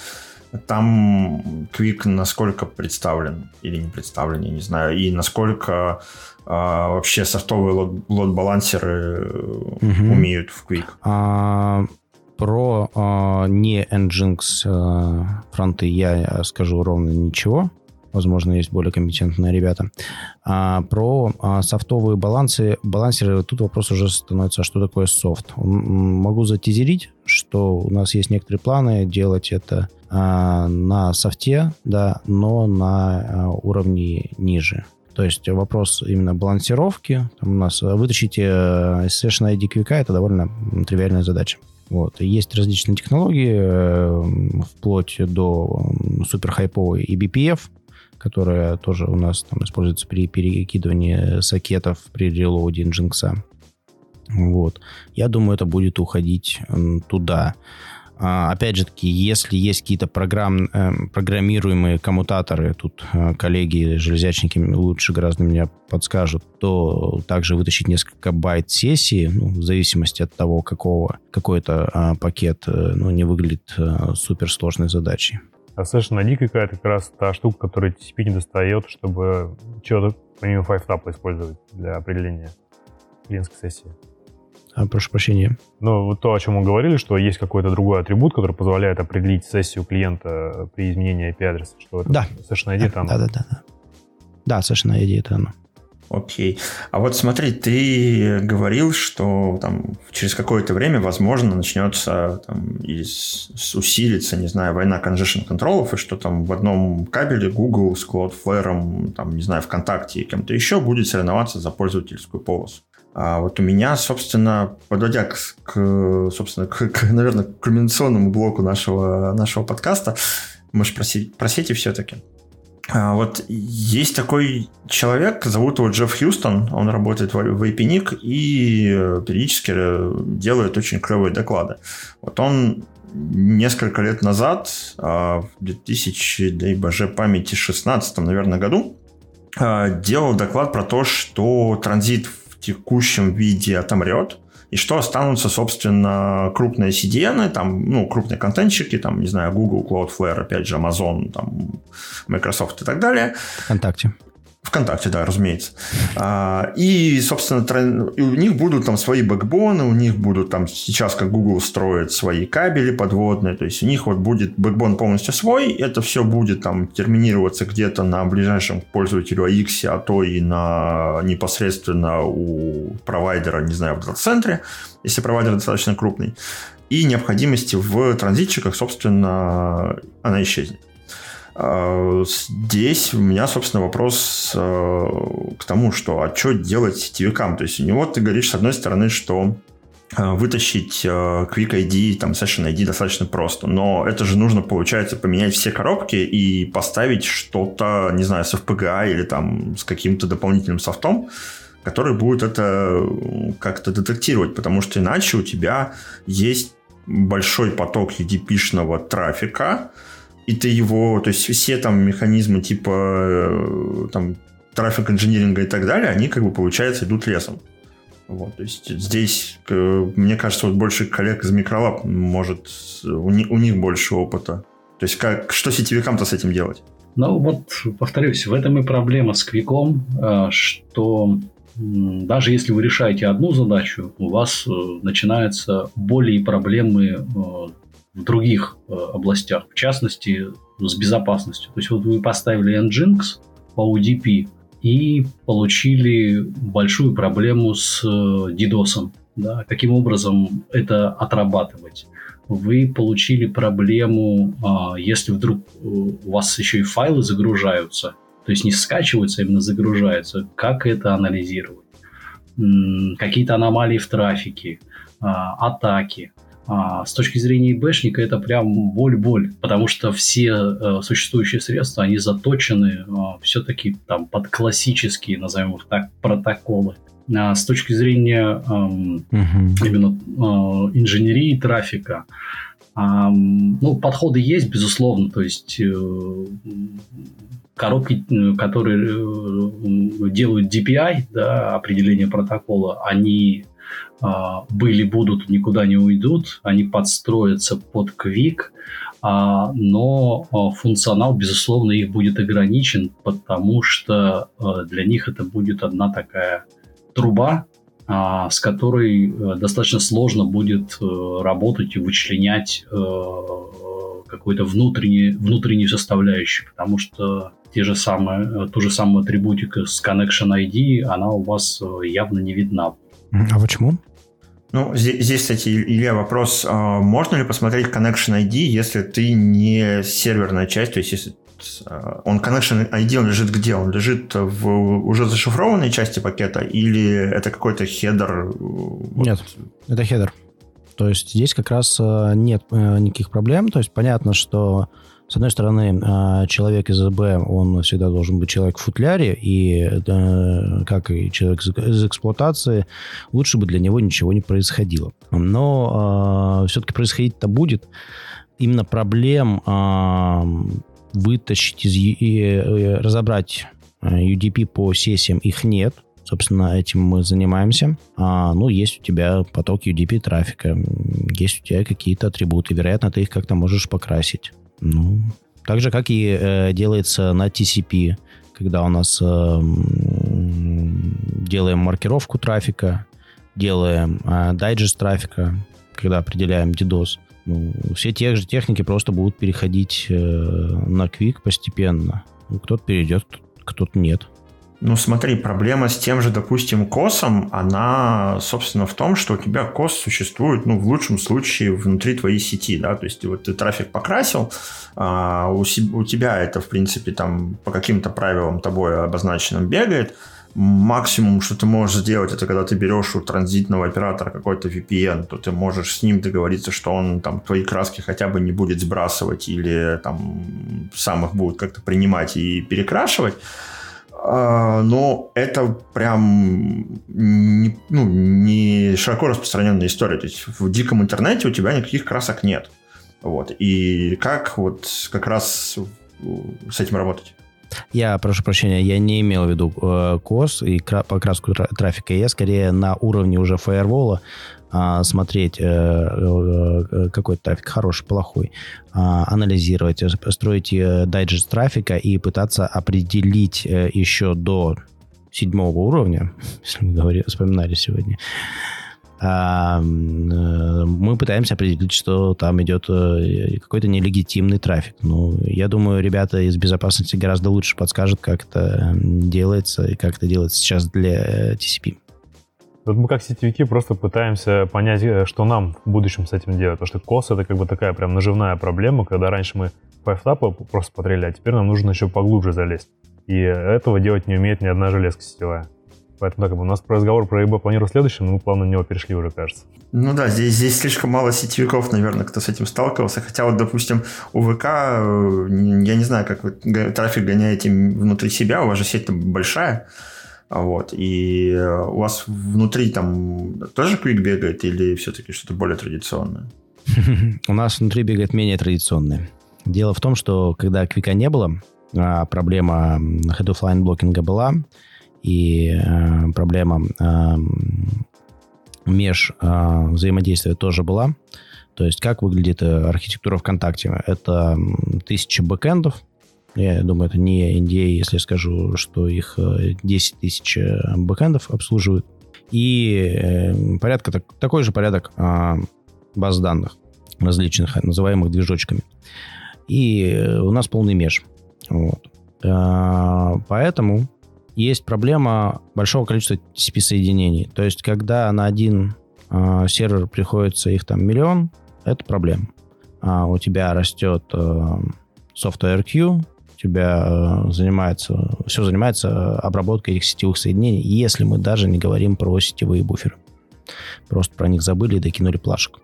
S1: Там Quick насколько представлен или не представлен, я не знаю, и насколько а, вообще софтовые лот- лот-балансеры угу. умеют в Quick.
S2: А, про а, не Nginx а, фронты я скажу ровно ничего. Возможно, есть более компетентные ребята. А, про а, софтовые балансы, балансеры, тут вопрос уже становится, что такое софт. Могу затизерить, что у нас есть некоторые планы делать это а, на софте, да, но на а, уровне ниже. То есть вопрос именно балансировки. Там у нас вытащить Session ай ди Quick — это довольно тривиальная задача. Вот. И есть различные технологии, вплоть до суперхайповой и би пи эф, которая тоже у нас там используется при перекидывании сокетов при релоуде Nginx. Вот. Я думаю, это будет уходить туда. А, опять же таки, если есть какие-то программ, э, программируемые коммутаторы, тут э, коллеги, железячники лучше гораздо меня подскажут, то также вытащить несколько байт сессии, ну, в зависимости от того, какого, какой это э, пакет, э, ну, не выглядит э, суперсложной задачей.
S5: А Session ай ди какая-то как раз та штука, которая ти си пи не достает, чтобы что-то помимо FiveTap использовать для определения клиентской сессии.
S2: А, прошу прощения.
S5: Ну, вот то, о чем мы говорили, что есть какой-то другой атрибут, который позволяет определить сессию клиента при изменении ай пи-адреса. Что это?
S2: Да.
S5: Session ай ди
S2: да,
S5: это оно.
S2: Да, да, да. Да, да Session ай ди это оно.
S1: Окей. А вот смотри, ты говорил, что там через какое-то время, возможно, начнется там, и усилится, не знаю, война congestion контролов, и что там в одном кабеле Google с Cloudflare, там, не знаю, ВКонтакте и кем-то еще будет соревноваться за пользовательскую полосу. А вот у меня, собственно, подводя к, к собственно, к, к, наверное, к кульминационному блоку нашего, нашего подкаста, может, про, про сети все-таки. А вот есть такой человек, зовут его Джефф Хьюстон, он работает в эй пи эн ай си и периодически делает очень клевые доклады. Вот он несколько лет назад, в две тысячи, дай боже памяти, шестнадцатом, наверное, году, делал доклад про то, что транзит в текущем виде отомрет, и что останутся, собственно, крупные си ди эн, там, ну, крупные контентщики, там, не знаю, Google, Cloudflare, опять же, Amazon, там, Microsoft и так далее.
S2: ВКонтакте.
S1: ВКонтакте, да, разумеется. И, собственно, и у них будут там свои бэкбоны, у них будут там сейчас, как Google строит свои кабели подводные, то есть у них вот будет бэкбон полностью свой, это все будет там терминироваться где-то на ближайшем пользователю эй икс, а то и на непосредственно у провайдера, не знаю, в дата-центре, если провайдер достаточно крупный. И необходимости в транзитчиках, собственно, она исчезнет. Здесь у меня, собственно, вопрос к тому, что а что делать сетевикам? То есть у него ты говоришь, с одной стороны, что вытащить Quick ай ди, там, Session ай ди достаточно просто, но это же нужно, получается, поменять все коробки и поставить что-то, не знаю, с эф пи джи эй или там с каким-то дополнительным софтом, который будет это как-то детектировать, потому что иначе у тебя есть большой поток ю ди пи-шного трафика, и ты его, то есть все там механизмы типа там трафик инжиниринга и так далее, они как бы, получается, идут лесом. Вот, то есть здесь, мне кажется, вот больше коллег из Microlab может, у них, у них больше опыта. То есть как, что сетевикам-то с этим делать?
S4: Ну вот, повторюсь, в этом и проблема с Квиком, что даже если вы решаете одну задачу, у вас начинаются боли и проблемы в других э, областях, в частности, с безопасностью. То есть вот вы поставили Nginx по ю ди пи и получили большую проблему с э, DDoS. Да? Каким образом это отрабатывать? Вы получили проблему, э, если вдруг у вас еще и файлы загружаются, то есть не скачиваются, а именно загружаются, как это анализировать? М- какие-то аномалии в трафике, э, атаки. А с точки зрения ИБшника это прям боль-боль, потому что все э, существующие средства, они заточены э, все-таки там под классические, назовем их так, протоколы. А с точки зрения э, uh-huh. именно э, инженерии трафика, э, ну, подходы есть, безусловно, то есть э, коробки, которые э, делают ди пи ай, да, определение протокола, они были, будут, никуда не уйдут, они подстроятся под Quick, но функционал, безусловно, их будет ограничен, потому что для них это будет одна такая труба, с которой достаточно сложно будет работать и вычленять какую-то внутреннюю, внутреннюю составляющую, потому что те же самые, ту же самую атрибутику с Connection ай ди, она у вас явно не видна.
S2: А почему?
S1: Ну, здесь, здесь, кстати, Илья, вопрос. Можно ли посмотреть Connection ай ди, если ты не серверная часть? То есть, если он Connection ай ди, он лежит где? Он лежит в уже зашифрованной части пакета или это какой-то хедер?
S2: Нет, это хедер. То есть здесь как раз нет никаких проблем. То есть понятно, что с одной стороны, человек из ИЗБ, он всегда должен быть человек в футляре, и как и человек из эксплуатации, лучше бы для него ничего не происходило. Но все-таки происходить-то будет. Именно проблем вытащить из и разобрать ю ди пи по сессиям их нет. Собственно, этим мы занимаемся. А, ну, есть у тебя поток ю ди пи трафика, есть у тебя какие-то атрибуты. Вероятно, ты их как-то можешь покрасить. Ну, так же, как и э, делается на ти си пи, когда у нас э, делаем маркировку трафика, делаем э, дайджест трафика, когда определяем дидос. Ну, все те же техники просто будут переходить э, на Quick постепенно. Ну, кто-то перейдет, кто-то нет.
S1: Ну, смотри, проблема с тем же, допустим, косом, она, собственно, в том, что у тебя кос существует, ну, в лучшем случае, внутри твоей сети, да, то есть вот ты трафик покрасил, а у, у тебя это, в принципе, там по каким-то правилам тобой обозначенным бегает. Максимум, что ты можешь сделать, это когда ты берешь у транзитного оператора какой-то ви пи эн, то ты можешь с ним договориться, что он там твои краски хотя бы не будет сбрасывать или там сам их будет как-то принимать и перекрашивать. Но это прям не, ну, не широко распространенная история. То есть в диком интернете у тебя никаких красок нет. Вот. И как вот как раз с этим работать?
S2: Я прошу прощения, я не имел в виду э, кос и кра- покраску тра- трафика. Я скорее на уровне уже фаервола э, смотреть, э, э, какой трафик хороший, плохой, э, анализировать, строить э, дайджест трафика и пытаться определить э, еще до седьмого уровня, если мы говорили, вспоминали сегодня, а мы пытаемся определить, что там идет какой-то нелегитимный трафик. Ну, я думаю, ребята из безопасности гораздо лучше подскажут, как это делается и как это делается сейчас для ти си пи.
S5: Вот мы как сетевики просто пытаемся понять, что нам в будущем с этим делать. Потому что кос — это как бы такая прям наживная проблема, когда раньше мы файфтапы просто смотрели, а теперь нам нужно еще поглубже залезть. И этого делать не умеет ни одна железка сетевая. Поэтому так, у нас разговор про ИБ планирую следующим, но мы плавно на него перешли уже, кажется.
S1: Ну да, здесь, здесь слишком мало сетевиков, наверное, кто с этим сталкивался. Хотя вот, допустим, у ВК, я не знаю, как вы трафик гоняете внутри себя, у вас же сеть большая, вот, и у вас внутри там тоже Quick бегает или все-таки что-то более традиционное?
S2: У нас внутри бегает менее традиционное. Дело в том, что когда Quick'а не было, проблема head-offline блокинга была, и э, проблема э, меж э, взаимодействия тоже была. То есть как выглядит архитектура ВКонтакте? Это тысячи бэкэндов. Я думаю, это не эн ди эй, если я скажу, что их десять тысяч бэкэндов обслуживают. И э, порядка, так, такой же порядок э, баз данных различных, называемых движочками. И у нас полный меж. Вот. Э, поэтому есть проблема большого количества ти си пи-соединений. То есть, когда на один э, сервер приходится их там миллион, это проблема. А у тебя растет э, software queue, у тебя э, занимается, все занимается обработкой этих сетевых соединений, если мы даже не говорим про сетевые буферы. Просто про них забыли и докинули плашек.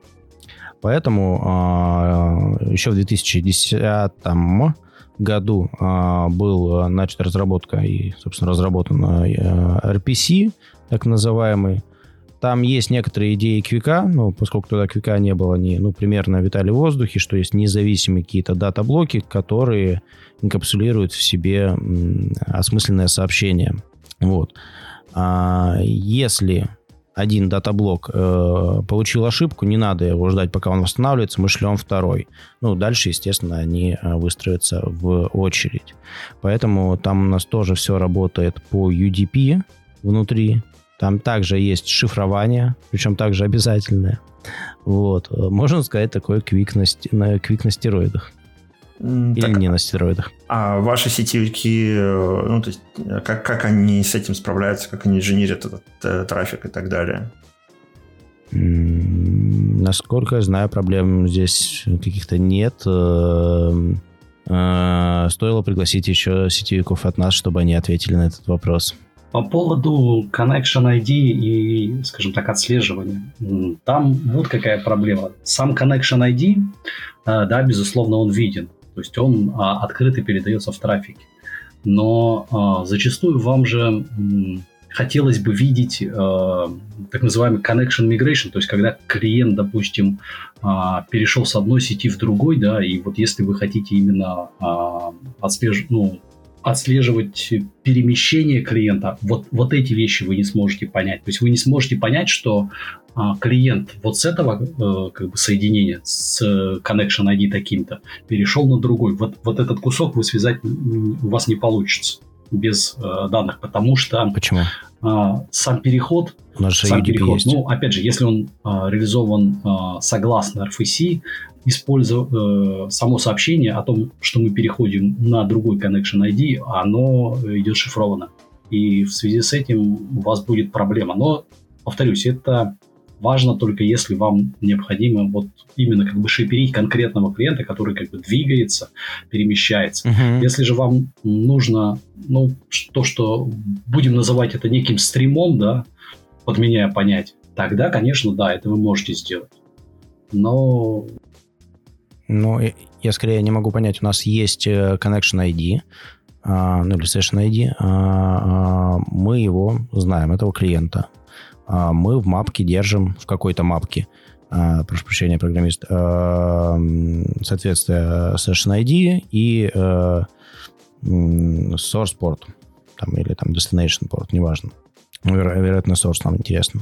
S2: Поэтому э, еще в две тысячи десятом году э, был начата разработка и, собственно, разработан э, эр пи си, так называемый. Там есть некоторые идеи Quick'а, ну, поскольку туда Quick'а не было, они, ну, примерно витали в воздухе, что есть независимые какие-то дата-блоки, которые инкапсулируют в себе м, осмысленное сообщение. Вот. А если один дата-блок э, получил ошибку, не надо его ждать, пока он восстанавливается, мы шлем второй. Ну, дальше, естественно, они выстроятся в очередь. Поэтому там у нас тоже все работает по ю ди пи внутри. Там также есть шифрование, причем также обязательное. Вот. Можно сказать, такой квик на, сти... на, квик на стероидах. Или так, не на стероидах.
S1: А ваши сетевики, ну, то есть, как, как они с этим справляются, как они инженерят этот э, трафик и так далее?
S2: М-м, насколько я знаю, проблем здесь каких-то нет. Стоило пригласить еще сетевиков от нас, чтобы они ответили на этот вопрос.
S4: По поводу Connection ай ди и, скажем так, отслеживания. Там вот какая проблема. Сам Connection ай ди, да, безусловно, он виден. То есть он открыто передается в трафике. Но зачастую вам же хотелось бы видеть так называемый Connection Migration, то есть когда клиент, допустим, перешел с одной сети в другой, да, и вот если вы хотите именно отслеживать, ну, отслеживать перемещение клиента, вот, вот эти вещи вы не сможете понять. То есть вы не сможете понять, что а, клиент вот с этого э, как бы соединения, с Connection ай ди таким-то, перешел на другой. Вот, вот этот кусок вы связать у вас не получится без э, данных, потому что
S2: Почему?
S4: Э, сам переход,
S2: У нас же
S4: сам
S2: ю ди пи
S4: переход
S2: есть.
S4: ну, опять же, если он э, реализован э, согласно эр эф си, используя э, само сообщение о том, что мы переходим на другой Connection ай ди, оно идет шифровано. И в связи с этим у вас будет проблема. Но, повторюсь, это важно только если вам необходимо вот именно как бы шиперить конкретного клиента, который как бы двигается, перемещается.
S2: Угу.
S4: Если же вам нужно, ну, то, что будем называть это неким стримом, да, подменяя понятие, тогда, конечно, да, это вы можете сделать. Но...
S2: Ну, я скорее не могу понять. У нас есть Connection ай ди, ну или Session ай ди. Мы его знаем, этого клиента. Мы в мапке держим, в какой-то мапке, прошу прощения, программист, соответствие Session ай ди и Source port, там, или там Destination port, неважно. Веро- вероятно, Source нам интересно.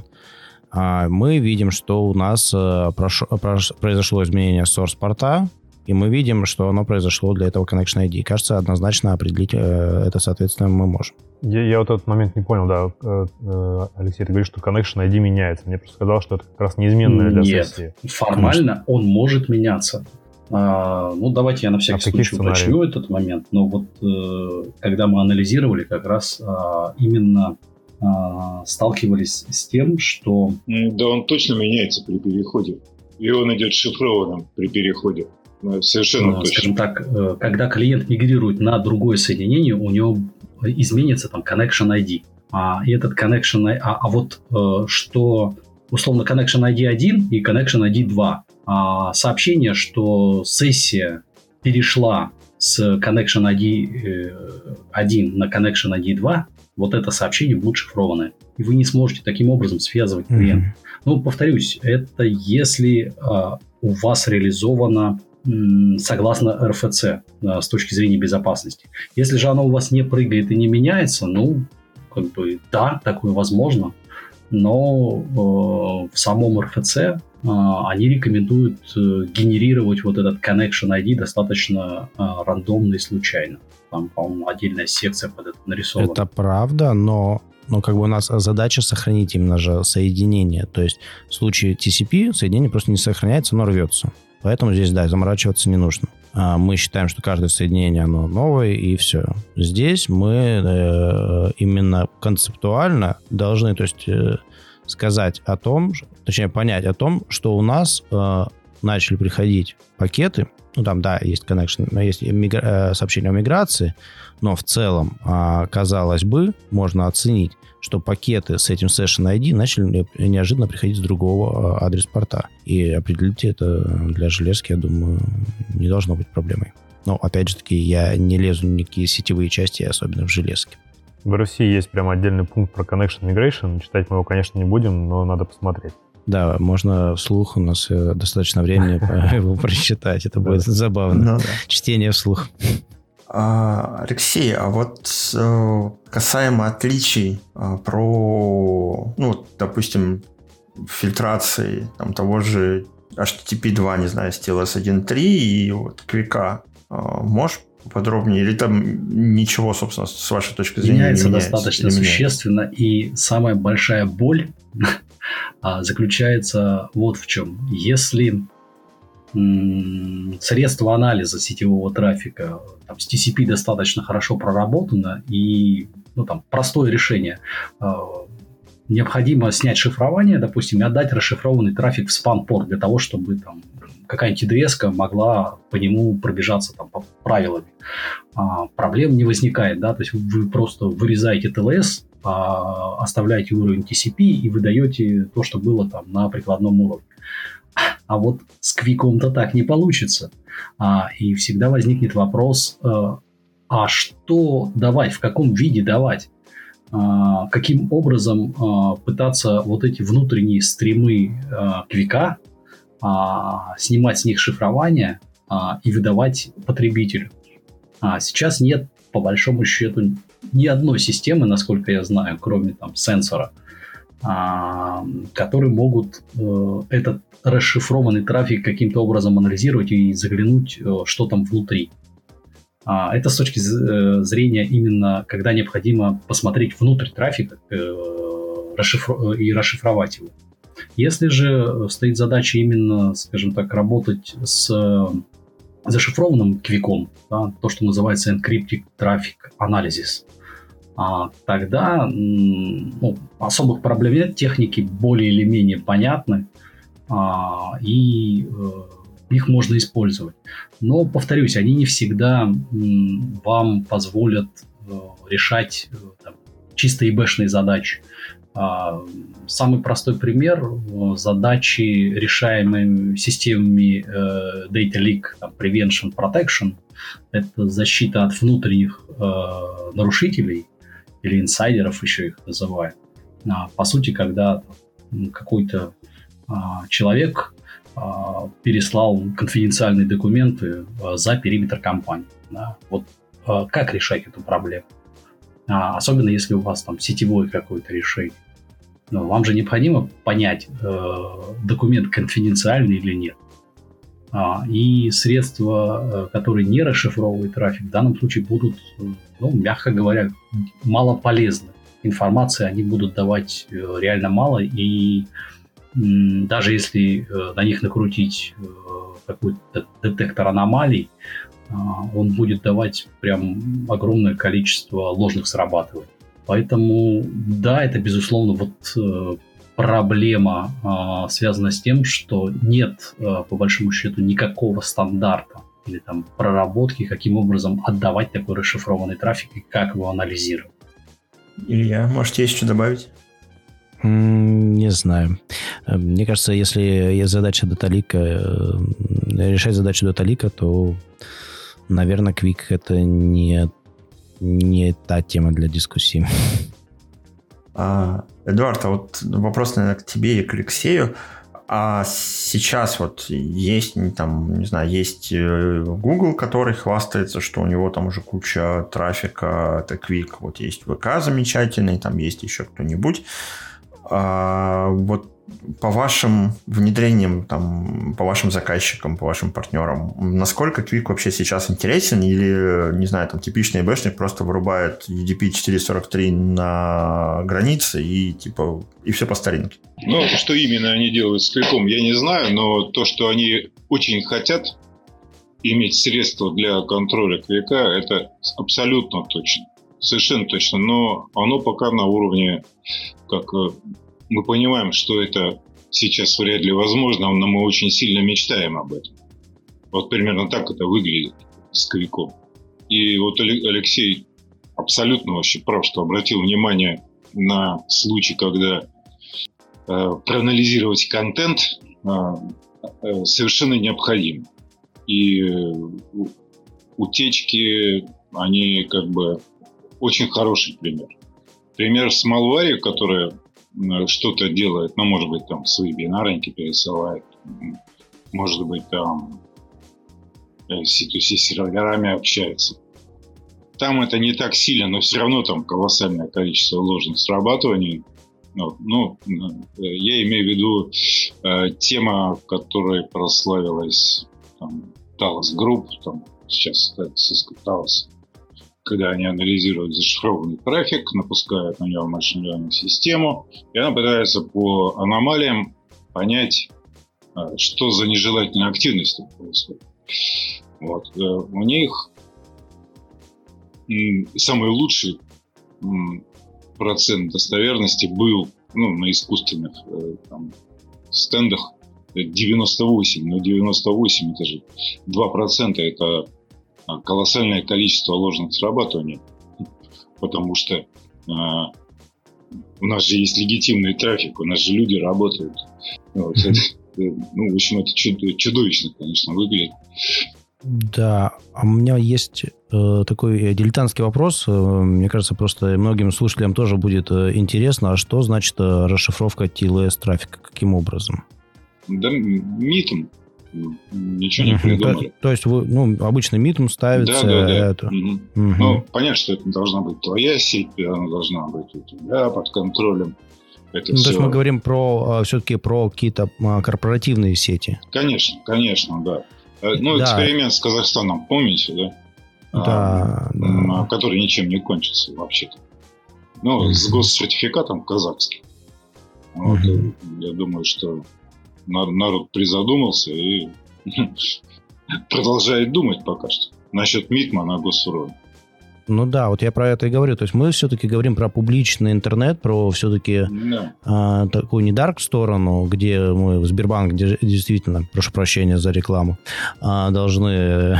S2: Мы видим, что у нас прош... Прош... произошло изменение source порта, и мы видим, что оно произошло для этого Connection ай ди. Кажется, однозначно определить это, соответственно, мы можем.
S5: Я, я вот этот момент не понял, да. Алексей, ты говоришь, что Connection ай ди меняется. Мне просто сказал, что это как раз неизменное для
S4: Нет,
S5: сессии.
S4: формально он может меняться. А, ну, давайте я на всякий
S5: а
S4: случай уточню этот момент. Но вот э, когда мы анализировали, как раз а, именно а, сталкивались с тем, что...
S3: Да, он точно меняется при переходе. И он идет шифрованным при переходе. Совершенно
S4: э,
S3: точно.
S4: Скажем так, э, когда клиент мигрирует на другое соединение, у него изменится там Connection ай ди. А, и этот Connection ай ди... А, а вот э, что... Условно, Connection ай ди один и Connection ай ди два. А, сообщение, что сессия перешла с Connection ай ди один на Connection ай ди два, вот это сообщение будет шифрованное. И вы не сможете таким образом связывать клиента. Mm-hmm. Ну, повторюсь, это если а, у вас реализовано м, согласно эр эф си а, с точки зрения безопасности. Если же оно у вас не прыгает и не меняется, ну, как бы, да, такое возможно. Но э, в самом эр эф си э, они рекомендуют э, генерировать вот этот Connection ай ди достаточно э, рандомно и случайно. Там, по-моему, отдельная секция под это нарисована.
S2: Это правда, но, но как бы у нас задача сохранить именно же соединение. То есть в случае ти си пи соединение просто не сохраняется, оно рвется. Поэтому здесь, да, заморачиваться не нужно. А мы считаем, что каждое соединение, оно новое, и все. Здесь мы э, именно концептуально должны, то есть, э, сказать о том, точнее, понять о том, что у нас э, начали приходить пакеты. Ну, там, да, есть connection, есть мигра- э, сообщение о миграции, но в целом, э, казалось бы, можно оценить, что пакеты с этим Session ай ди начали неожиданно приходить с другого адрес порта. И определить это для железки, я думаю, не должно быть проблемой. Но, опять же таки, я не лезу в никакие сетевые части, особенно в железке.
S5: В эр эф си есть прям отдельный пункт про Connection Migration. Читать мы его, конечно, не будем, но надо посмотреть.
S2: Да, можно вслух, у нас достаточно времени его прочитать. Это будет забавно. Чтение вслух.
S1: Алексей, а вот касаемо отличий про, ну, допустим, фильтрации там, того же эйч ти ти пи два, не знаю, с ти эл эс один точка три и вот Квика, можешь подробнее? Или там ничего, собственно, с вашей точки зрения
S4: меняется,
S1: не меняется?
S4: достаточно существенно. И самая большая боль заключается вот в чем. Если средства анализа сетевого трафика там, с ти си пи достаточно хорошо проработано и ну, там, простое решение. Необходимо снять шифрование, допустим, и отдать расшифрованный трафик в спан-порт для того, чтобы там, какая-нибудь ай ди эс-ка могла по нему пробежаться там, по правилам. А, проблем не возникает, да, то есть вы просто вырезаете ти эл эс оставляете уровень ти си пи и выдаете то, что было там на прикладном уровне. А вот с квиком-то так не получится. А, и всегда возникнет вопрос, а, а что давать, в каком виде давать? А, каким образом а, пытаться вот эти внутренние стримы а, квика а, снимать с них шифрование а, и выдавать потребителю? А, сейчас нет, по большому счету, ни одной системы, насколько я знаю, кроме там сенсора, а, которые могут э, этот расшифрованный трафик каким-то образом анализировать и заглянуть, э, что там внутри. А, это с точки зрения именно, когда необходимо посмотреть внутрь трафика э, расшифр... и расшифровать его. Если же стоит задача именно, скажем так, работать с зашифрованным квиком, да, то, что называется Encrypted Traffic Analysis, а, тогда ну, особых проблем нет, техники более или менее понятны, а, и э, их можно использовать. Но, повторюсь, они не всегда м, вам позволят э, решать э, там, чисто ИБшные задачи. А, самый простой пример – задачи, решаемые системами э, Data Leak, там, Prevention, Protection – это защита от внутренних э, нарушителей, или инсайдеров еще их называют. А, по сути, когда какой-то а, человек а, переслал конфиденциальные документы а, за периметр компании. Да? Вот а, как решать эту проблему? А, особенно если у вас там сетевое какое-то решение. Но вам же необходимо понять, э, документ конфиденциальный или нет. А, и средства, которые не расшифровывают трафик, в данном случае будут, ну, мягко говоря, мало полезны. Информации они будут давать реально мало, и м, даже если э, на них накрутить э, какой-то детектор аномалий, э, он будет давать прям огромное количество ложных срабатываний. Поэтому, да, это, безусловно, вот э, проблема э, связана с тем, что нет, э, по большому счету, никакого стандарта или там проработки, каким образом отдавать такой расшифрованный трафик и как его анализировать.
S1: Илья, можете есть что добавить?
S2: Не знаю. Мне кажется, если есть задача даталика, решать задачу даталика, то, наверное, Quick — это не, не та тема для дискуссии.
S1: А, Эдуард, а вот вопрос, наверное, к тебе и к Алексею. А сейчас вот есть, там, не знаю, есть Google, который хвастается, что у него там уже куча трафика, это Quick, вот есть вэ ка замечательный, там есть еще кто-нибудь. А, вот по вашим внедрениям, там, по вашим заказчикам, по вашим партнерам, насколько Quick вообще сейчас интересен? Или, не знаю, там типичный ИБшник просто вырубает ю ди пи четыреста сорок три на границе и типа и все по старинке?
S3: Ну, что именно они делают с Quick'ом, я не знаю, но то, что они очень хотят иметь средства для контроля Quick'а, это абсолютно точно. Совершенно точно. Но оно пока на уровне, как мы понимаем, что это сейчас вряд ли возможно, но мы очень сильно мечтаем об этом. Вот примерно так это выглядит с Quick'ом. И вот Алексей абсолютно вообще прав, что обратил внимание на случай, когда э, проанализировать контент э, э, совершенно необходимо. И э, утечки, они как бы очень хороший пример. Пример с Malware, которая что-то делает, ну, может быть, там свои бинарники пересылает, может быть, там с си ту си серверами общается. Там это не так сильно, но все равно там колоссальное количество ложных срабатываний. Ну, ну я имею в виду э, тема, которая прославилась там, Talos Group, там сейчас Cisco Talos, когда они анализируют зашифрованный трафик, напускают на него машин лернинг систему, и она пытается по аномалиям понять, что за нежелательная активность происходит. Вот. У них самый лучший процент достоверности был, ну, на искусственных там, стендах девяносто восемь, но девяносто восемь это же два процента, это колоссальное количество ложных срабатываний, потому что э, У нас же есть легитимный трафик, у нас же люди работают. Вот, mm-hmm. это, ну, в общем, это чудовищно, конечно, выглядит.
S2: Да, а у меня есть э, такой дилетантский вопрос. Мне кажется, просто многим слушателям тоже будет интересно, а что значит расшифровка ти эл эс трафика? Каким образом?
S3: Да, митом. Ничего не придумали.
S2: То, то есть вы, ну, обычно митом ставится.
S3: Да, да, да.
S2: Это.
S3: Угу. Угу. Ну, понятно, что это должна быть твоя сеть, она должна быть у тебя под контролем. Это
S2: ну,
S3: все...
S2: То есть мы говорим про все-таки про какие-то корпоративные сети.
S3: Конечно, конечно, да. Ну, да. Эксперимент с Казахстаном, помните, да?
S2: Да,
S3: а,
S2: да.
S3: Который ничем не кончится вообще-то. Ну, mm-hmm. с госсертификатом казахским. Вот, mm-hmm. Я думаю, что народ призадумался и продолжает думать пока что насчет МИТМа на госуровне.
S2: Ну да, вот я про это и говорю. То есть мы все-таки говорим про публичный интернет, про все-таки
S3: да.
S2: а, такую не дарк сторону, где мы в Сбербанк где, действительно, прошу прощения за рекламу, а, должны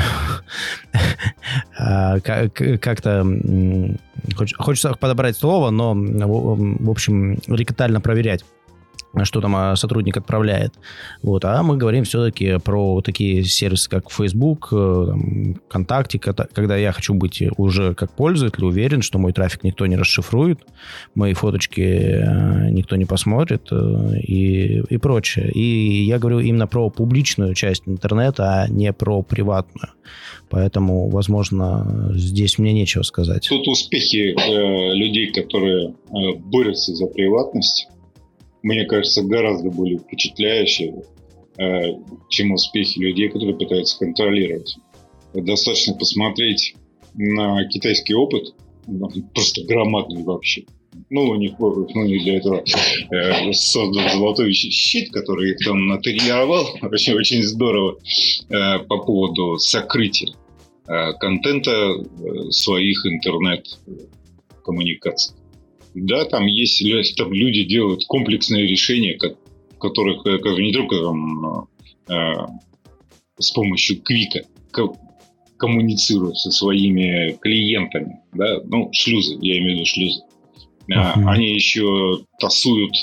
S2: как-то, хочется подобрать слово, но, в общем, рекатально проверять, что там сотрудник отправляет. Вот. А мы говорим все-таки про такие сервисы, как Facebook, там, ВКонтакте, когда я хочу быть уже как пользователь уверен, что мой трафик никто не расшифрует, мои фоточки никто не посмотрит и, и прочее. И я говорю именно про публичную часть интернета, а не про приватную. Поэтому, возможно, здесь мне нечего сказать.
S3: Тут успехи э, людей, которые э, борются за приватность, мне кажется, гораздо более впечатляющие, э, чем успехи людей, которые пытаются контролировать. Достаточно посмотреть на китайский опыт, просто громадный вообще. Ну, у них ну, для этого э, создан золотой щит, который их там натренировал. Очень, очень здорово э, по поводу сокрытия э, контента э, своих интернет-коммуникаций. Да, там есть, там люди делают комплексные решения, в которых, которые не только там, э, с помощью Квика коммуницируют со своими клиентами, да, ну, шлюзы, я имею в виду шлюзы. Uh-huh. Они еще тасуют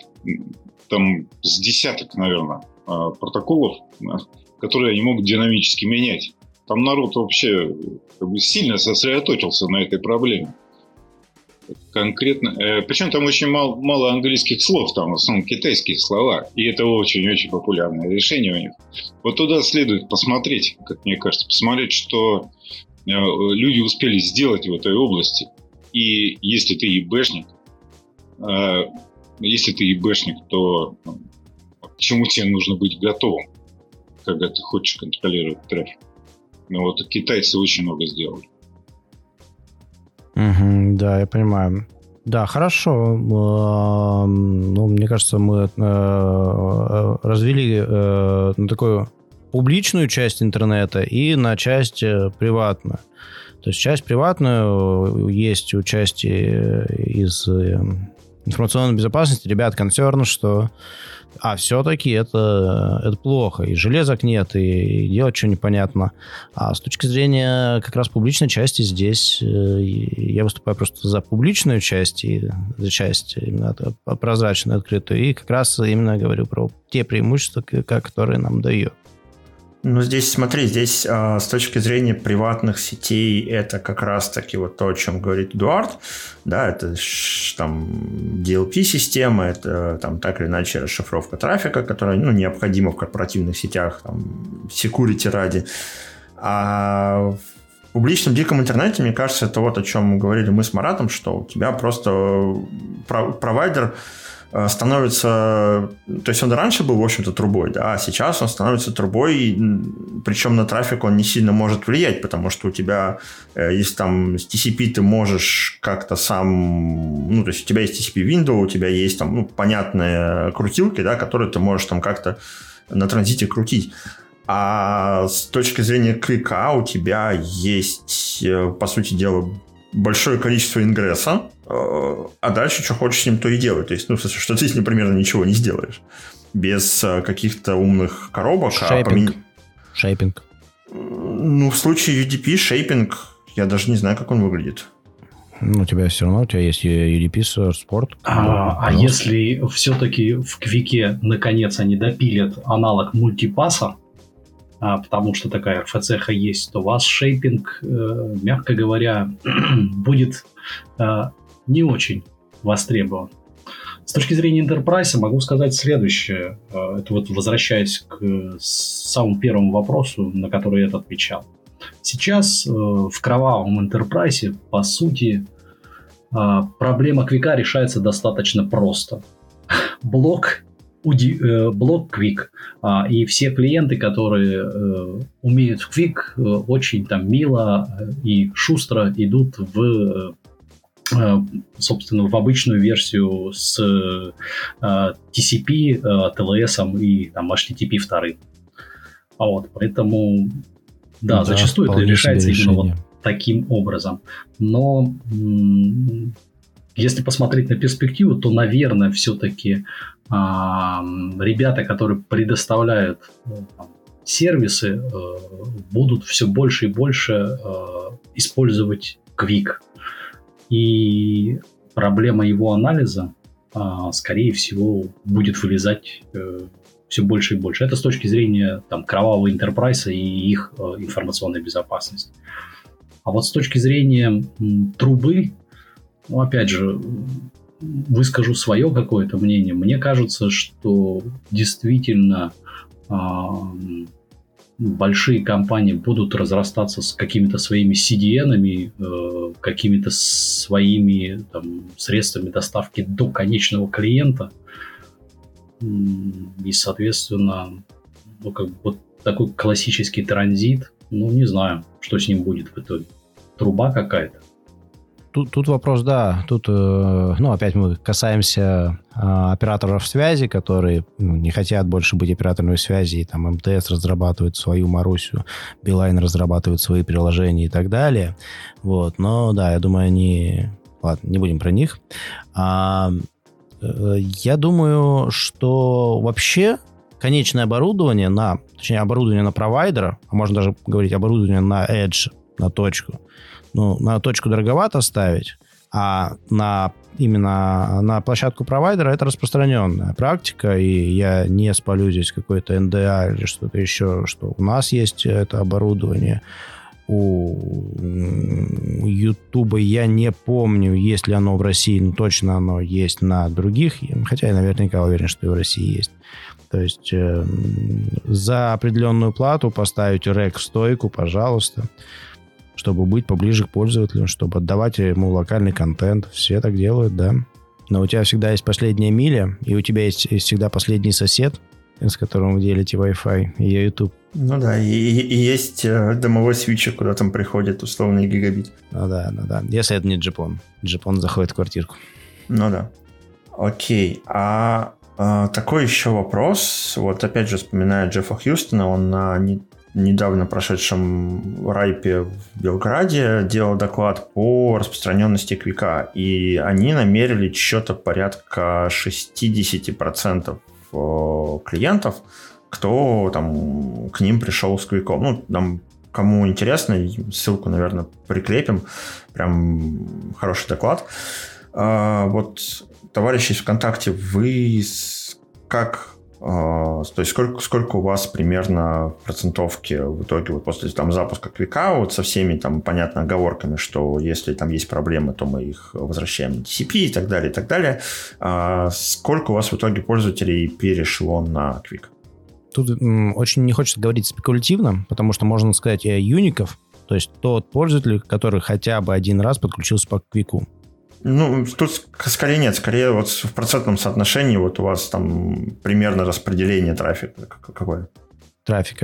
S3: там с десяток, наверное, протоколов, которые они могут динамически менять. Там народ вообще как бы сильно сосредоточился на этой проблеме. Конкретно, э, причем там очень мало, мало английских слов, там в основном китайские слова, и это очень-очень популярное решение у них. Вот туда следует посмотреть, как мне кажется, посмотреть, что э, люди успели сделать в этой области. И если ты ИБшник, э, если ты ИБшник, то э, к чему тебе нужно быть готовым, когда ты хочешь контролировать трафик? Ну вот китайцы очень много сделали.
S2: Угу, да, я понимаю. Да, хорошо. Ну, мне кажется, мы развели на такую публичную часть интернета и на часть приватную. То есть часть приватную есть участие из информационной безопасности, ребят, концерн, что а все-таки это, это плохо, и железок нет, и делать что непонятно. А с точки зрения как раз публичной части здесь я выступаю просто за публичную часть, и за часть именно прозрачную, открытую, и как раз именно говорю про те преимущества, которые нам дает.
S1: Ну, здесь, смотри, здесь э, с точки зрения приватных сетей это как раз-таки вот то, о чем говорит Эдуард, да, это ш, там ди эл пи-система, это там так или иначе расшифровка трафика, которая, ну, необходима в корпоративных сетях, там, security ради. А в публичном диком интернете, мне кажется, это вот о чем говорили мы с Маратом, что у тебя просто провайдер становится... То есть он раньше был, в общем-то, трубой, да, а сейчас он становится трубой, причем на трафик он не сильно может влиять, потому что у тебя, если там с ти си пи ты можешь как-то сам... Ну, то есть у тебя есть ти си пи window, у тебя есть там, ну, понятные крутилки, да, которые ты можешь там как-то на транзите крутить. А с точки зрения клика у тебя есть, по сути дела, большое количество ингресса, а дальше что хочешь с ним, то и делай. То есть, ну, что ты с ним примерно ничего не сделаешь. Без каких-то умных коробок.
S2: Шейпинг. А помен... Шейпинг.
S1: Ну, в случае ю ди пи шейпинг, я даже не знаю, как он выглядит.
S2: Ну, у тебя все равно, у тебя есть ю ди пи Sport.
S4: А,
S2: да,
S4: а если все-таки в Квике наконец они допилят аналог мультипаса, а, потому что такая эр эф си есть, то у вас шейпинг, э, мягко говоря, будет э, не очень востребован. С точки зрения Enterprise могу сказать следующее. Это вот возвращаясь к самому первому вопросу, на который я отвечал. Сейчас э, в кровавом Enterprise, по сути, э, проблема Квика решается достаточно просто. Блок, уди, э, блок Квик. А, и все клиенты, которые э, умеют в Квик, э, очень там мило и шустро идут в, э, собственно, в обычную версию с э, ти си пи, э, ти эл эс и там, эйч ти ти пи два. А вот, поэтому... Да, да, зачастую это решается именно вот таким образом. Но м- если посмотреть на перспективу, то, наверное, все-таки а, ребята, которые предоставляют там, сервисы, а, будут все больше и больше а, использовать Quick. И проблема его анализа, а, скорее всего, будет вылезать а, все больше и больше. Это с точки зрения там, кровавого Enterprise и их э, информационной безопасности. А вот с точки зрения м, трубы, ну, опять же, выскажу свое какое-то мнение. Мне кажется, что действительно э, большие компании будут разрастаться с какими-то своими си ди эн-ами, э, какими-то своими там, средствами доставки до конечного клиента. И, соответственно, ну, как бы вот такой классический транзит, ну, не знаю, что с ним будет в итоге. Труба какая-то.
S2: Тут, тут вопрос, да. Тут, э, ну, опять мы касаемся э, операторов связи, которые ну, не хотят больше быть операторами связи, и там эм тэ эс разрабатывает свою Марусю, Билайн разрабатывает свои приложения и так далее. Вот. Но, да, я думаю, они... Ладно, не будем про них. А... Я думаю, что вообще конечное оборудование на, точнее, оборудование на провайдера, а можно даже говорить оборудование на Edge, на точку, ну, на точку дороговато ставить, а на, именно на площадку провайдера это распространенная практика, и я не спалю здесь какой-то эн дэ а или что-то еще, что у нас есть это оборудование. У Ютуба я не помню, есть ли оно в России, но точно оно есть на других, хотя я наверняка уверен, что и в России есть. То есть э, за определенную плату поставить рэк-стойку, пожалуйста, чтобы быть поближе к пользователю, чтобы отдавать ему локальный контент. Все так делают, да. Но у тебя всегда есть последняя миля, и у тебя есть, есть всегда последний сосед, с которым вы делите Wi-Fi и YouTube.
S1: Ну да, и, и есть э, домовой свитчер, куда там приходит условный гигабит.
S2: Ну да, ну да. Если это не джипон. Джипон заходит в квартирку.
S1: Ну да. Окей. А, а такой еще вопрос. Вот опять же вспоминая Джеффа Хьюстона, он на не, недавно прошедшем райпе в Белграде делал доклад по распространенности Квика. И они намерили что-то порядка шестьдесят процентов клиентов, кто там к ним пришел с Квиком. Ну, там, кому интересно, ссылку, наверное, прикрепим. Прям хороший доклад. А, вот, товарищи из ВКонтакте, вы как... А, то есть, сколько, сколько у вас примерно в процентовке в итоге вот после там, запуска Квика, вот со всеми там, понятно, оговорками, что если там есть проблемы, то мы их возвращаем на ти си пи и так далее, и так далее. А, сколько у вас в итоге пользователей перешло на Квик?
S2: Тут м, очень не хочется говорить спекулятивно, потому что можно сказать и о юников, то есть тот пользователь, который хотя бы один раз подключился по Квику.
S1: Ну, тут скорее нет, скорее вот в процентном соотношении вот у вас там примерно распределение трафика какое?
S2: Трафика.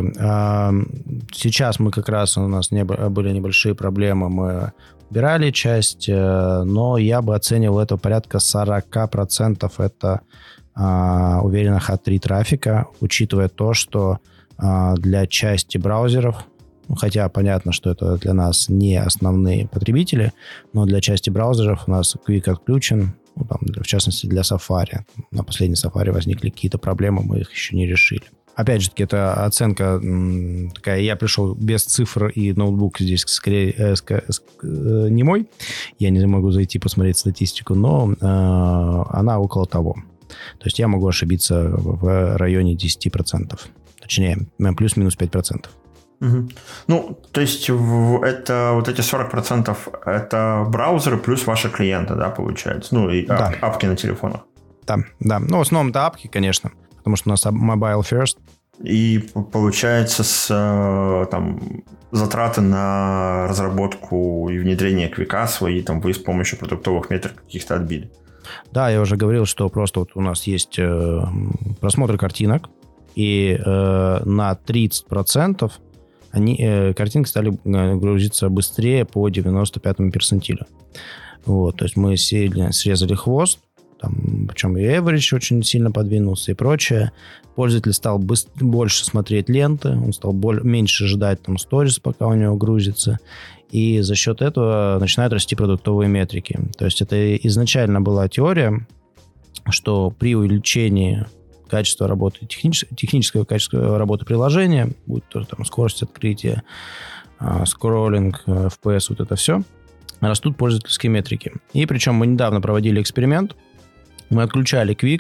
S2: Сейчас мы как раз, у нас не были небольшие проблемы, мы убирали часть, но я бы оценивал это порядка сорок процентов это уверенно эйч три трафика, учитывая то, что для части браузеров, хотя понятно, что это для нас не основные потребители, но для части браузеров у нас Quick отключен, ну, там, в частности для Safari. На последней Safari возникли какие-то проблемы, мы их еще не решили. опять же таки, это оценка такая. Я пришел без цифр, и ноутбук здесь скорее э, ск- э, не мой. Я не могу зайти посмотреть статистику, но э, она около того. То есть я могу ошибиться в районе десять процентов. Точнее, плюс-минус пять процентов.
S1: Угу. Ну, то есть это вот эти сорок процентов это браузеры плюс ваши клиенты, да, получается? Ну, и
S2: да.
S1: ап- апки на телефонах.
S2: Да, да. Ну, в основном это апки, конечно, потому что у нас mobile first.
S1: И получается с там затраты на разработку и внедрение Квика свои там вы с помощью продуктовых метрик каких-то отбили.
S2: Да, я уже говорил, что просто вот у нас есть э, просмотр картинок, и э, на тридцать процентов они, э, картинки стали грузиться быстрее по девяносто пятому персентилю. Вот, то есть мы сильно срезали хвост, там, причем и average очень сильно подвинулся и прочее. Пользователь стал быстр, больше смотреть ленты, он стал боль, меньше ждать там сторис, пока у него грузится. И за счет этого начинают расти продуктовые метрики. То есть это изначально была теория, что при увеличении качества работы, технич, технического качества работы приложения, будь то там скорость открытия, скроллинг, эф пи эс, вот это все, растут пользовательские метрики. И причем мы недавно проводили эксперимент, мы отключали Quick,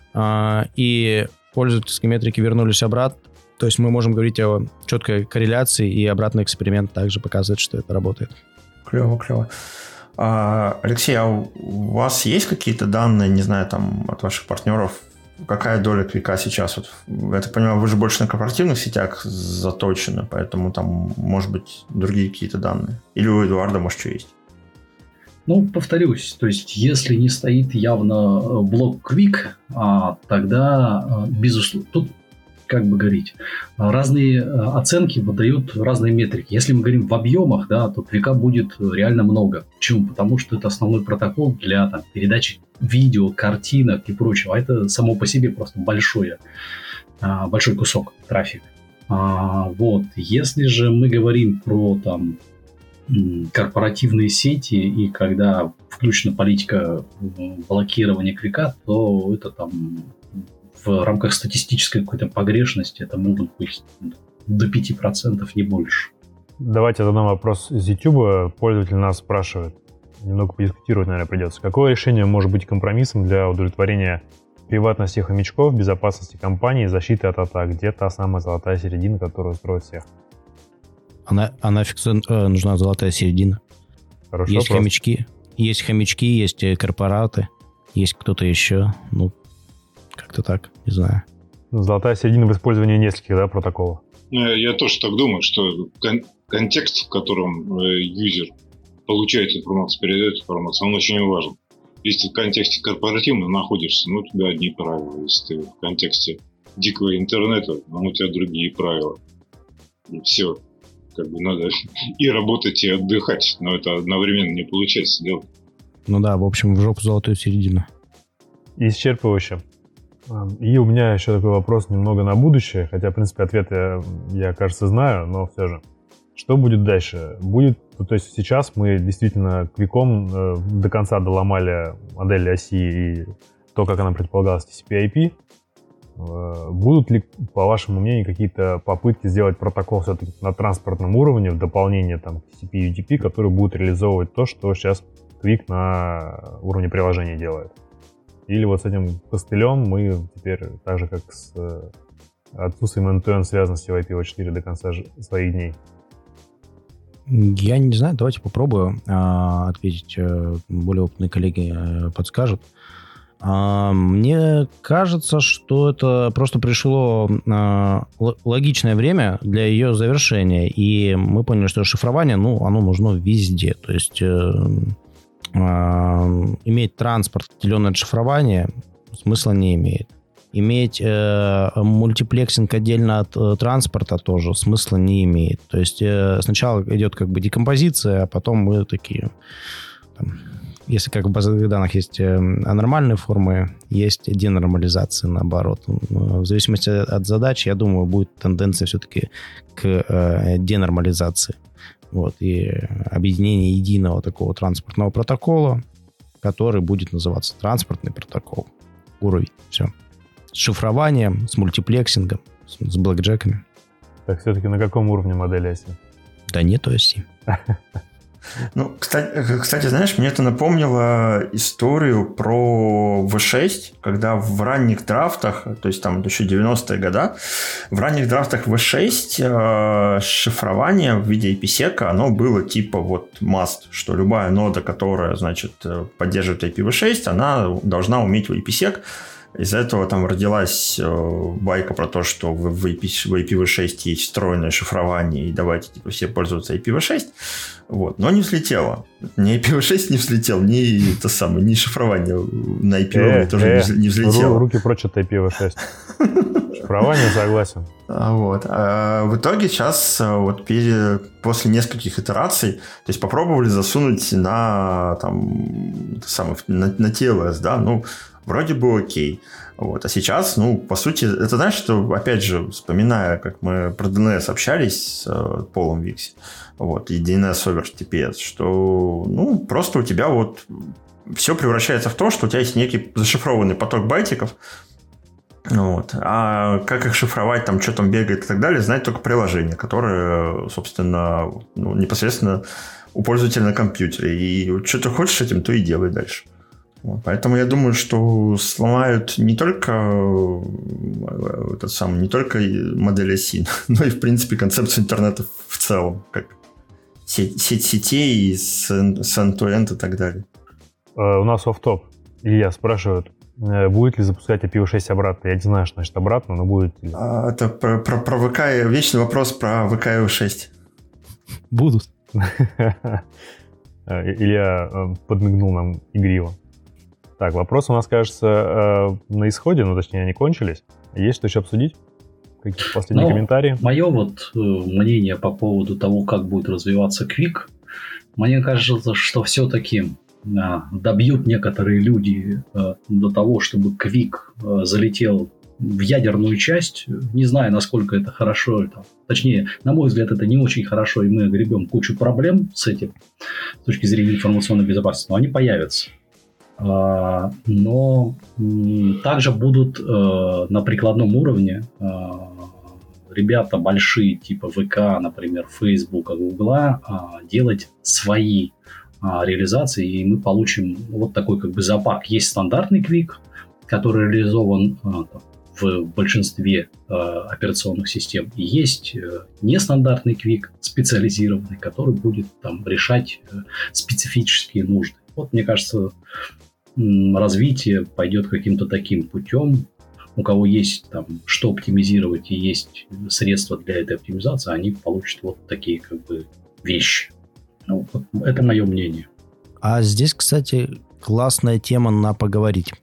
S2: и пользовательские метрики вернулись обратно. То есть мы можем говорить о четкой корреляции, и обратный эксперимент также показывает, что это работает.
S1: Клево, клево. А, Алексей, а у вас есть какие-то данные, не знаю, там, от ваших партнеров, какая доля Квика сейчас? Вот, я так понимаю, вы же больше на корпоративных сетях заточены, поэтому там, может быть, другие какие-то данные. Или у Эдуарда, может, что есть?
S4: Ну, повторюсь, то есть, если не стоит явно блок Quick, а, тогда, безусловно, тут, как бы говорить, разные оценки выдают разные метрики. Если мы говорим в объемах, да, то Quick будет реально много. Почему? Потому что это основной протокол для там, передачи видео, картинок и прочего. А это само по себе просто большое, большой кусок трафика. Вот. Если же мы говорим про там, корпоративные сети, и когда включена политика блокирования Квика, то это там в рамках статистической какой-то погрешности это могут быть до пяти процентов, не больше.
S5: Давайте задам вопрос из YouTube. Пользователь нас спрашивает, немного подискутировать, наверное, придется. Какое решение может быть компромиссом для удовлетворения приватности хомячков, безопасности компании, защиты от атак? Где та самая золотая середина, которая устроит всех?
S2: А, а нафиг э, нужна золотая середина?
S5: Хороший
S2: есть
S5: вопрос.
S2: хомячки, есть хомячки, есть корпораты, есть кто-то еще. Ну, как-то так, не знаю.
S5: Золотая середина в использовании нескольких, да, протоколов?
S3: Я тоже так думаю, что кон- контекст, в котором э, юзер получает информацию, передает информацию, он очень важен. Если ты в контексте корпоративно находишься, ну, у тебя одни правила. Если ты в контексте дикого интернета, ну, у тебя другие правила. И все. Как бы надо и работать, и отдыхать. Но это одновременно не получается делать.
S2: Ну да, в общем, в жопу золотую середину.
S5: Исчерпывающе. И у меня еще такой вопрос немного на будущее, хотя, в принципе, ответ я, я, кажется, знаю, но все же. Что будет дальше? Будет, то есть сейчас мы действительно квиком э, до конца доломали модель оси и то, как она предполагалась ти си пи ай пи. Э, будут ли, по вашему мнению, какие-то попытки сделать протокол все-таки на транспортном уровне в дополнение там, к ти си пи и ю ди пи, который будет реализовывать то, что сейчас Quick на уровне приложения делает? Или вот с этим костылем мы теперь, так же как с э, отсутствием end-to-end связанности в ай пи ви четыре до конца ж- своих дней?
S2: Я не знаю, давайте попробую а, ответить. Более опытные коллеги а, подскажут. А, мне кажется, что это просто пришло а, л- логичное время для ее завершения. И мы поняли, что шифрование, ну, оно нужно везде. То есть э, а, иметь транспорт, отделенное от шифрования, смысла не имеет. Иметь э, мультиплексинг отдельно от э, транспорта тоже смысла не имеет. То есть э, сначала идет как бы декомпозиция, а потом мы такие... Там, если как в базовых данных есть э, анормальные формы, есть денормализация наоборот. В зависимости от задач, я думаю, будет тенденция все-таки к э, денормализации. Вот, и объединение единого такого транспортного протокола, который будет называться транспортный протокол. Уровень. Все. С шифрованием, с мультиплексингом. с, с блэкджеками.
S5: Так, все-таки на каком уровне модели оси?
S2: Да нету оси.
S1: Ну, кстати, кстати, знаешь, мне это напомнило историю про ви шесть, когда в ранних драфтах, то есть там еще девяностые годы, в ранних драфтах ви шесть э, шифрование в виде ай пи-сека, оно было типа вот must, что любая нода, которая, значит, поддерживает ай пи ви шесть, она должна уметь ай пи-сек. Из-за этого там родилась э, байка про то, что в, в, ай пи, в ай пи ви шесть есть встроенное шифрование, и давайте типа, все пользоваться ай пи ви шесть. Вот. Но не взлетело. Ни ай пи ви шесть не взлетел, ни, то самое, ни шифрование на ай пи
S5: э,
S1: тоже
S5: э,
S1: не взлетело.
S5: Руки прочь от ай пи ви шесть. Шифрование согласен.
S1: Вот. А в итоге сейчас вот пере, после нескольких итераций, то есть попробовали засунуть на, там, самое, на, на ти эл эс, да, ну, вроде бы окей. Вот. А сейчас, ну, по сути, это знаешь, что, опять же, вспоминая, как мы про ди эн эс общались с э, Полом Викси, вот, и ди эн эс over ти пи эс, что, ну, просто у тебя вот все превращается в то, что у тебя есть некий зашифрованный поток байтиков, вот. А как их шифровать, там, что там бегает и так далее, знает только приложение, которое, собственно, ну, непосредственно у пользователя на компьютере. И что ты хочешь с этим, то и делай дальше. Вот. Поэтому я думаю, что сломают не только этот самый, не только модель оси, но и, в принципе, концепцию интернета в целом, как сеть, сеть сетей с, с end-to-end и так далее.
S5: Uh, у нас офф-топ. Илья спрашивает, будет ли запускать ай пи ви шесть обратно? Я не знаю, что значит обратно, но будет ли.
S1: А, это про, про, про ви кей, вечный вопрос про ви кей ви шесть.
S2: Будут.
S5: Илья подмигнул нам игриво. Так, вопросы у нас, кажется, на исходе, ну, точнее, они кончились. Есть что еще обсудить? Какие-то последние ну, комментарии?
S4: Мое вот мнение по поводу того, как будет развиваться Quick, мне кажется, что все-таки добьют некоторые люди до того, чтобы Quick залетел в ядерную часть. Не знаю, насколько это хорошо. Это, точнее, на мой взгляд, это не очень хорошо, и мы огребем кучу проблем с этим с точки зрения информационной безопасности, но они появятся. Но также будут на прикладном уровне ребята большие, типа вэ ка, например, Фейсбука, Гугла, делать свои реализации, и мы получим вот такой как бы зоопарк. Есть стандартный Quick, который реализован в большинстве операционных систем, и есть нестандартный Quick, специализированный, который будет там решать специфические нужды. Вот, мне кажется, развитие пойдет каким-то таким путем. У кого есть там что оптимизировать и есть средства для этой оптимизации, они получат вот такие как бы вещи. Ну, вот это мое мнение.
S2: А здесь, кстати, классная тема на поговорить.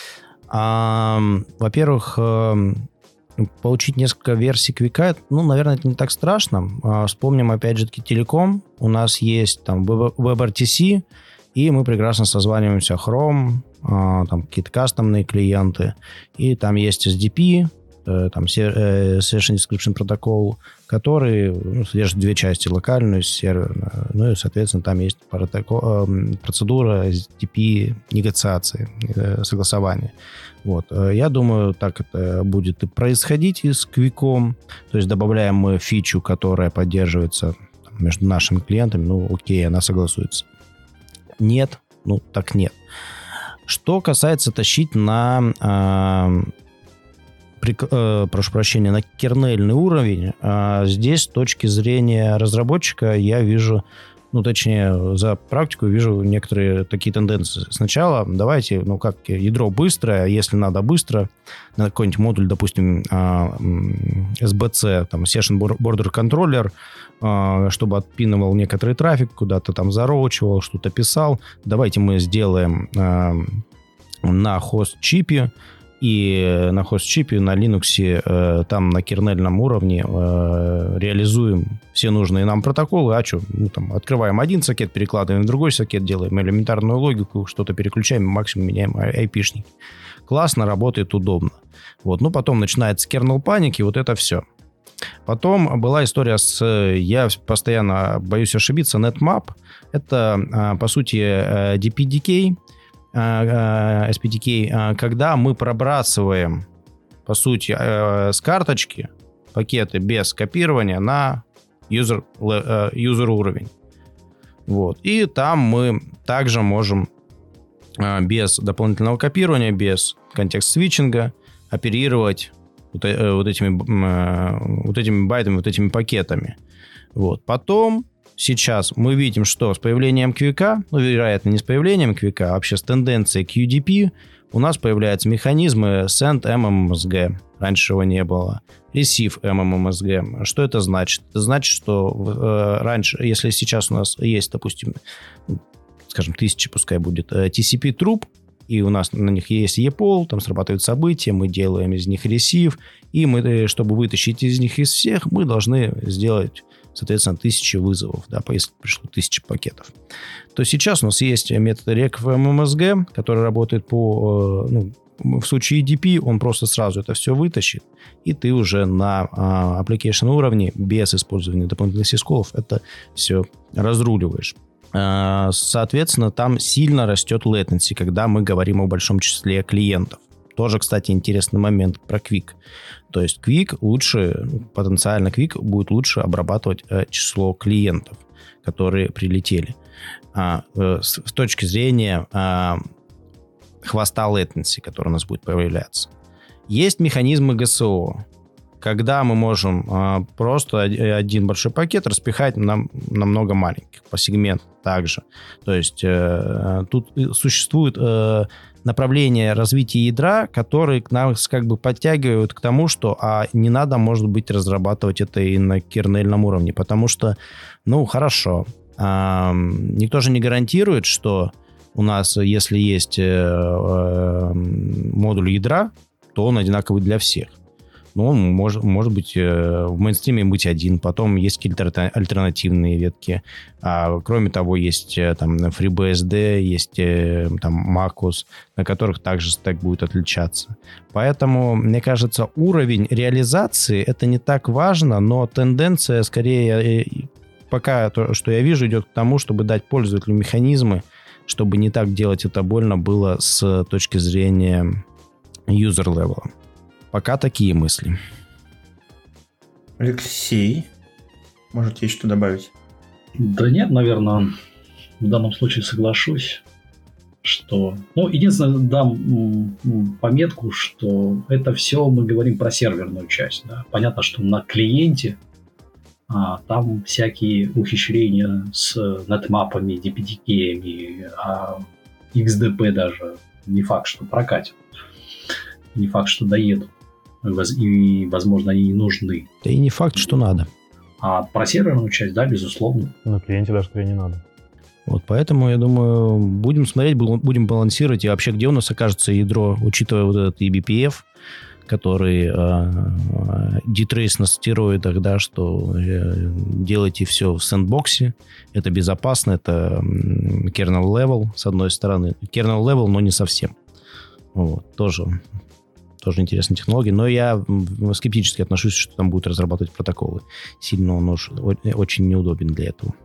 S2: А, во-первых, получить несколько версий Quick, ну, наверное, это не так страшно. А, вспомним, опять же, таки, телеком. У нас есть там WebRTC, и мы прекрасно созваниваемся Chrome, а, там какие-то кастомные клиенты, и там есть эс ди пи, э, там Session Description Protocol, который ну, содержит две части, локальную и серверную. Ну и, соответственно, там есть протокол, э, процедура эс ди пи негациации, э, согласования. Вот. Я думаю, так это будет и происходить и с Quick. То есть добавляем мы фичу, которая поддерживается там, между нашими клиентами, ну окей, она согласуется. Нет, ну так нет. Что касается тащить на, э, при, э, прошу прощения, на кернельный уровень, э, здесь с точки зрения разработчика я вижу, ну точнее за практику вижу некоторые такие тенденции. Сначала давайте, ну как, ядро быстрое, если надо быстро, на какой-нибудь модуль, допустим, э, эс би си, там, Session Border Controller, чтобы отпинывал некоторый трафик, куда-то там зароучивал, что-то писал. Давайте мы сделаем э, на хост-чипе, и на хост-чипе, на Linux, э, там на кернельном уровне э, реализуем все нужные нам протоколы. А что? Ну, там, открываем один сокет, перекладываем в другой сокет, делаем элементарную логику, что-то переключаем, максимум меняем айпишник. Классно, работает, удобно. Вот. Ну, потом начинается кернел паники, вот это все. Потом была история с, я постоянно боюсь ошибиться, NetMap. Это, по сути, ди пи ди кей, эс пи ди кей, когда мы пробрасываем по сути, э, с карточки пакеты без копирования на user, э, user уровень. Вот. И там мы также можем э, без дополнительного копирования, без контекст-свитчинга оперировать вот, э, вот, этими, э, вот этими байтами, вот этими пакетами. Вот. Потом, сейчас мы видим, что с появлением квика, ну, вероятно, не с появлением квика, а вообще с тенденцией к ю ди пи, у нас появляются механизмы send эм эм эс джи. Раньше его не было. Receive эм эм эс джи. Что это значит? Это значит, что э, раньше, если сейчас у нас есть, допустим, скажем, тысяча, пускай будет, э, ти си пи-труб, и у нас на них есть и пол, там срабатывают события, мы делаем из них receive, и мы, чтобы вытащить из них из всех, мы должны сделать, соответственно, тысячи вызовов, да, если пришло тысяча пакетов. То сейчас у нас есть метод rec эм эм эс джи, который работает по, ну, в случае ю ди пи, он просто сразу это все вытащит, и ты уже на uh, application уровне, без использования дополнительных сисколов, это все разруливаешь. Uh, соответственно, там сильно растет latency, когда мы говорим о большом числе клиентов. Тоже, кстати, интересный момент про Quick. То есть Quick лучше, потенциально Quick будет лучше обрабатывать uh, число клиентов, которые прилетели. Uh, uh, с, с точки зрения uh, хвоста latency, который у нас будет появляться. Есть механизмы джи эс о, когда мы можем а, просто один большой пакет распихать на, на много маленьких по сегменту также. То есть э, тут существует э, направление развития ядра, которые нас как бы подтягивают к тому, что а не надо, может быть, разрабатывать это и на кернельном уровне, потому что, ну, хорошо, э, никто же не гарантирует, что у нас, если есть э, э, модуль ядра, то он одинаковый для всех. Но он может, может быть э, в мейнстриме быть один, потом есть какие-то альтернативные ветки. А, кроме того, есть э, там FreeBSD, есть э, там Macos, на которых также стек будет отличаться. Поэтому, мне кажется, уровень реализации это не так важно, но тенденция скорее, э, пока то, что я вижу, идет к тому, чтобы дать пользователю механизмы, чтобы не так делать это больно было с точки зрения user-level. Пока такие мысли.
S1: Алексей, может, есть что добавить?
S4: Да нет, наверное, в данном случае соглашусь, что... Ну, единственное, дам пометку, что это все мы говорим про серверную часть. Да? Понятно, что на клиенте а, там всякие ухищрения с нетмапами, ди пи ти кей-ами, а икс ди пи даже не факт, что прокатят. Не факт, что доедут. И, возможно, они не нужны.
S2: Да и не факт, что надо.
S4: А про серверную часть, да, безусловно.
S5: На клиенте даже скорее не надо.
S2: Вот поэтому, я думаю, будем смотреть, будем балансировать. И вообще, где у нас окажется ядро, учитывая вот этот и би пи эф, который э, детрейс на стероидах, да, что э, делайте все в сэндбоксе. Это безопасно, это kernel level, с одной стороны. Kernel level, но не совсем. Вот, тоже... Тоже интересная технология, но я скептически отношусь, что там будут разрабатывать протоколы. Сильно он уж очень неудобен для этого.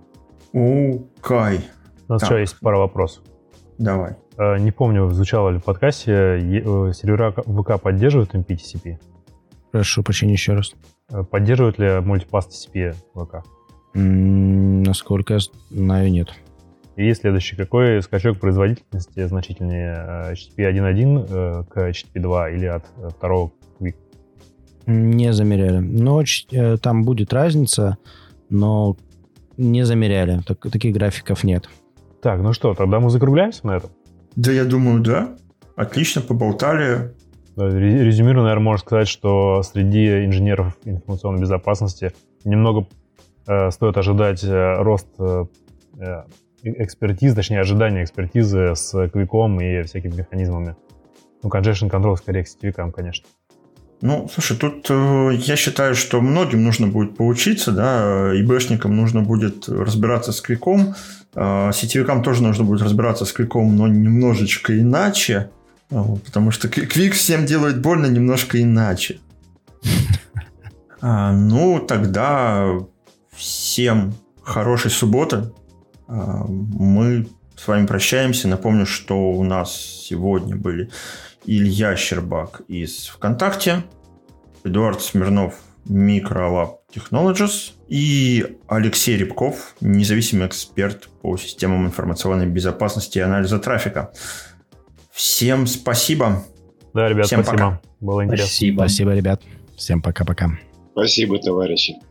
S1: Окей.
S5: У нас еще есть пара вопросов.
S1: Давай.
S5: Не помню, звучало ли в подкасте, сервера ВК поддерживают эм пи ти си пи?
S2: Прошу прощения еще раз.
S5: Поддерживают ли мультипаст ти си пи ВК?
S2: М-м, насколько я знаю, нет.
S5: И следующий. Какой скачок производительности значительнее эйч ти ти пи один точка один к эйч ти ти пи два или от второго к Quick?
S2: Не замеряли. Но там будет разница, но не замеряли. Так, таких графиков нет.
S5: Так, ну что, тогда мы закругляемся на этом?
S1: Да, я думаю, да. Отлично, поболтали.
S5: Резюмируя, наверное, можно сказать, что среди инженеров информационной безопасности немного э, стоит ожидать э, рост э, экспертиз, точнее, ожидания экспертизы с квиком и всякими механизмами. Ну, congestion control скорее к сетевикам, конечно.
S1: Ну, слушай, тут э, я считаю, что многим нужно будет поучиться, да, ИБшникам нужно будет разбираться с квиком, э, сетевикам тоже нужно будет разбираться с квиком, но немножечко иначе, э, потому что квик всем делает больно немножко иначе. А, ну, тогда всем хорошей субботы. Мы с вами прощаемся. Напомню, что у нас сегодня были Илья Щербак из ВКонтакте, Эдуард Смирнов, Microlab Technologies и Алексей Рябков, независимый эксперт по системам информационной безопасности и анализа трафика. Всем спасибо.
S5: Да, ребят,
S1: Всем
S5: спасибо.
S1: пока.
S5: Было интересно.
S4: Спасибо.
S2: Спасибо, ребят. Всем пока-пока.
S3: Спасибо, товарищи.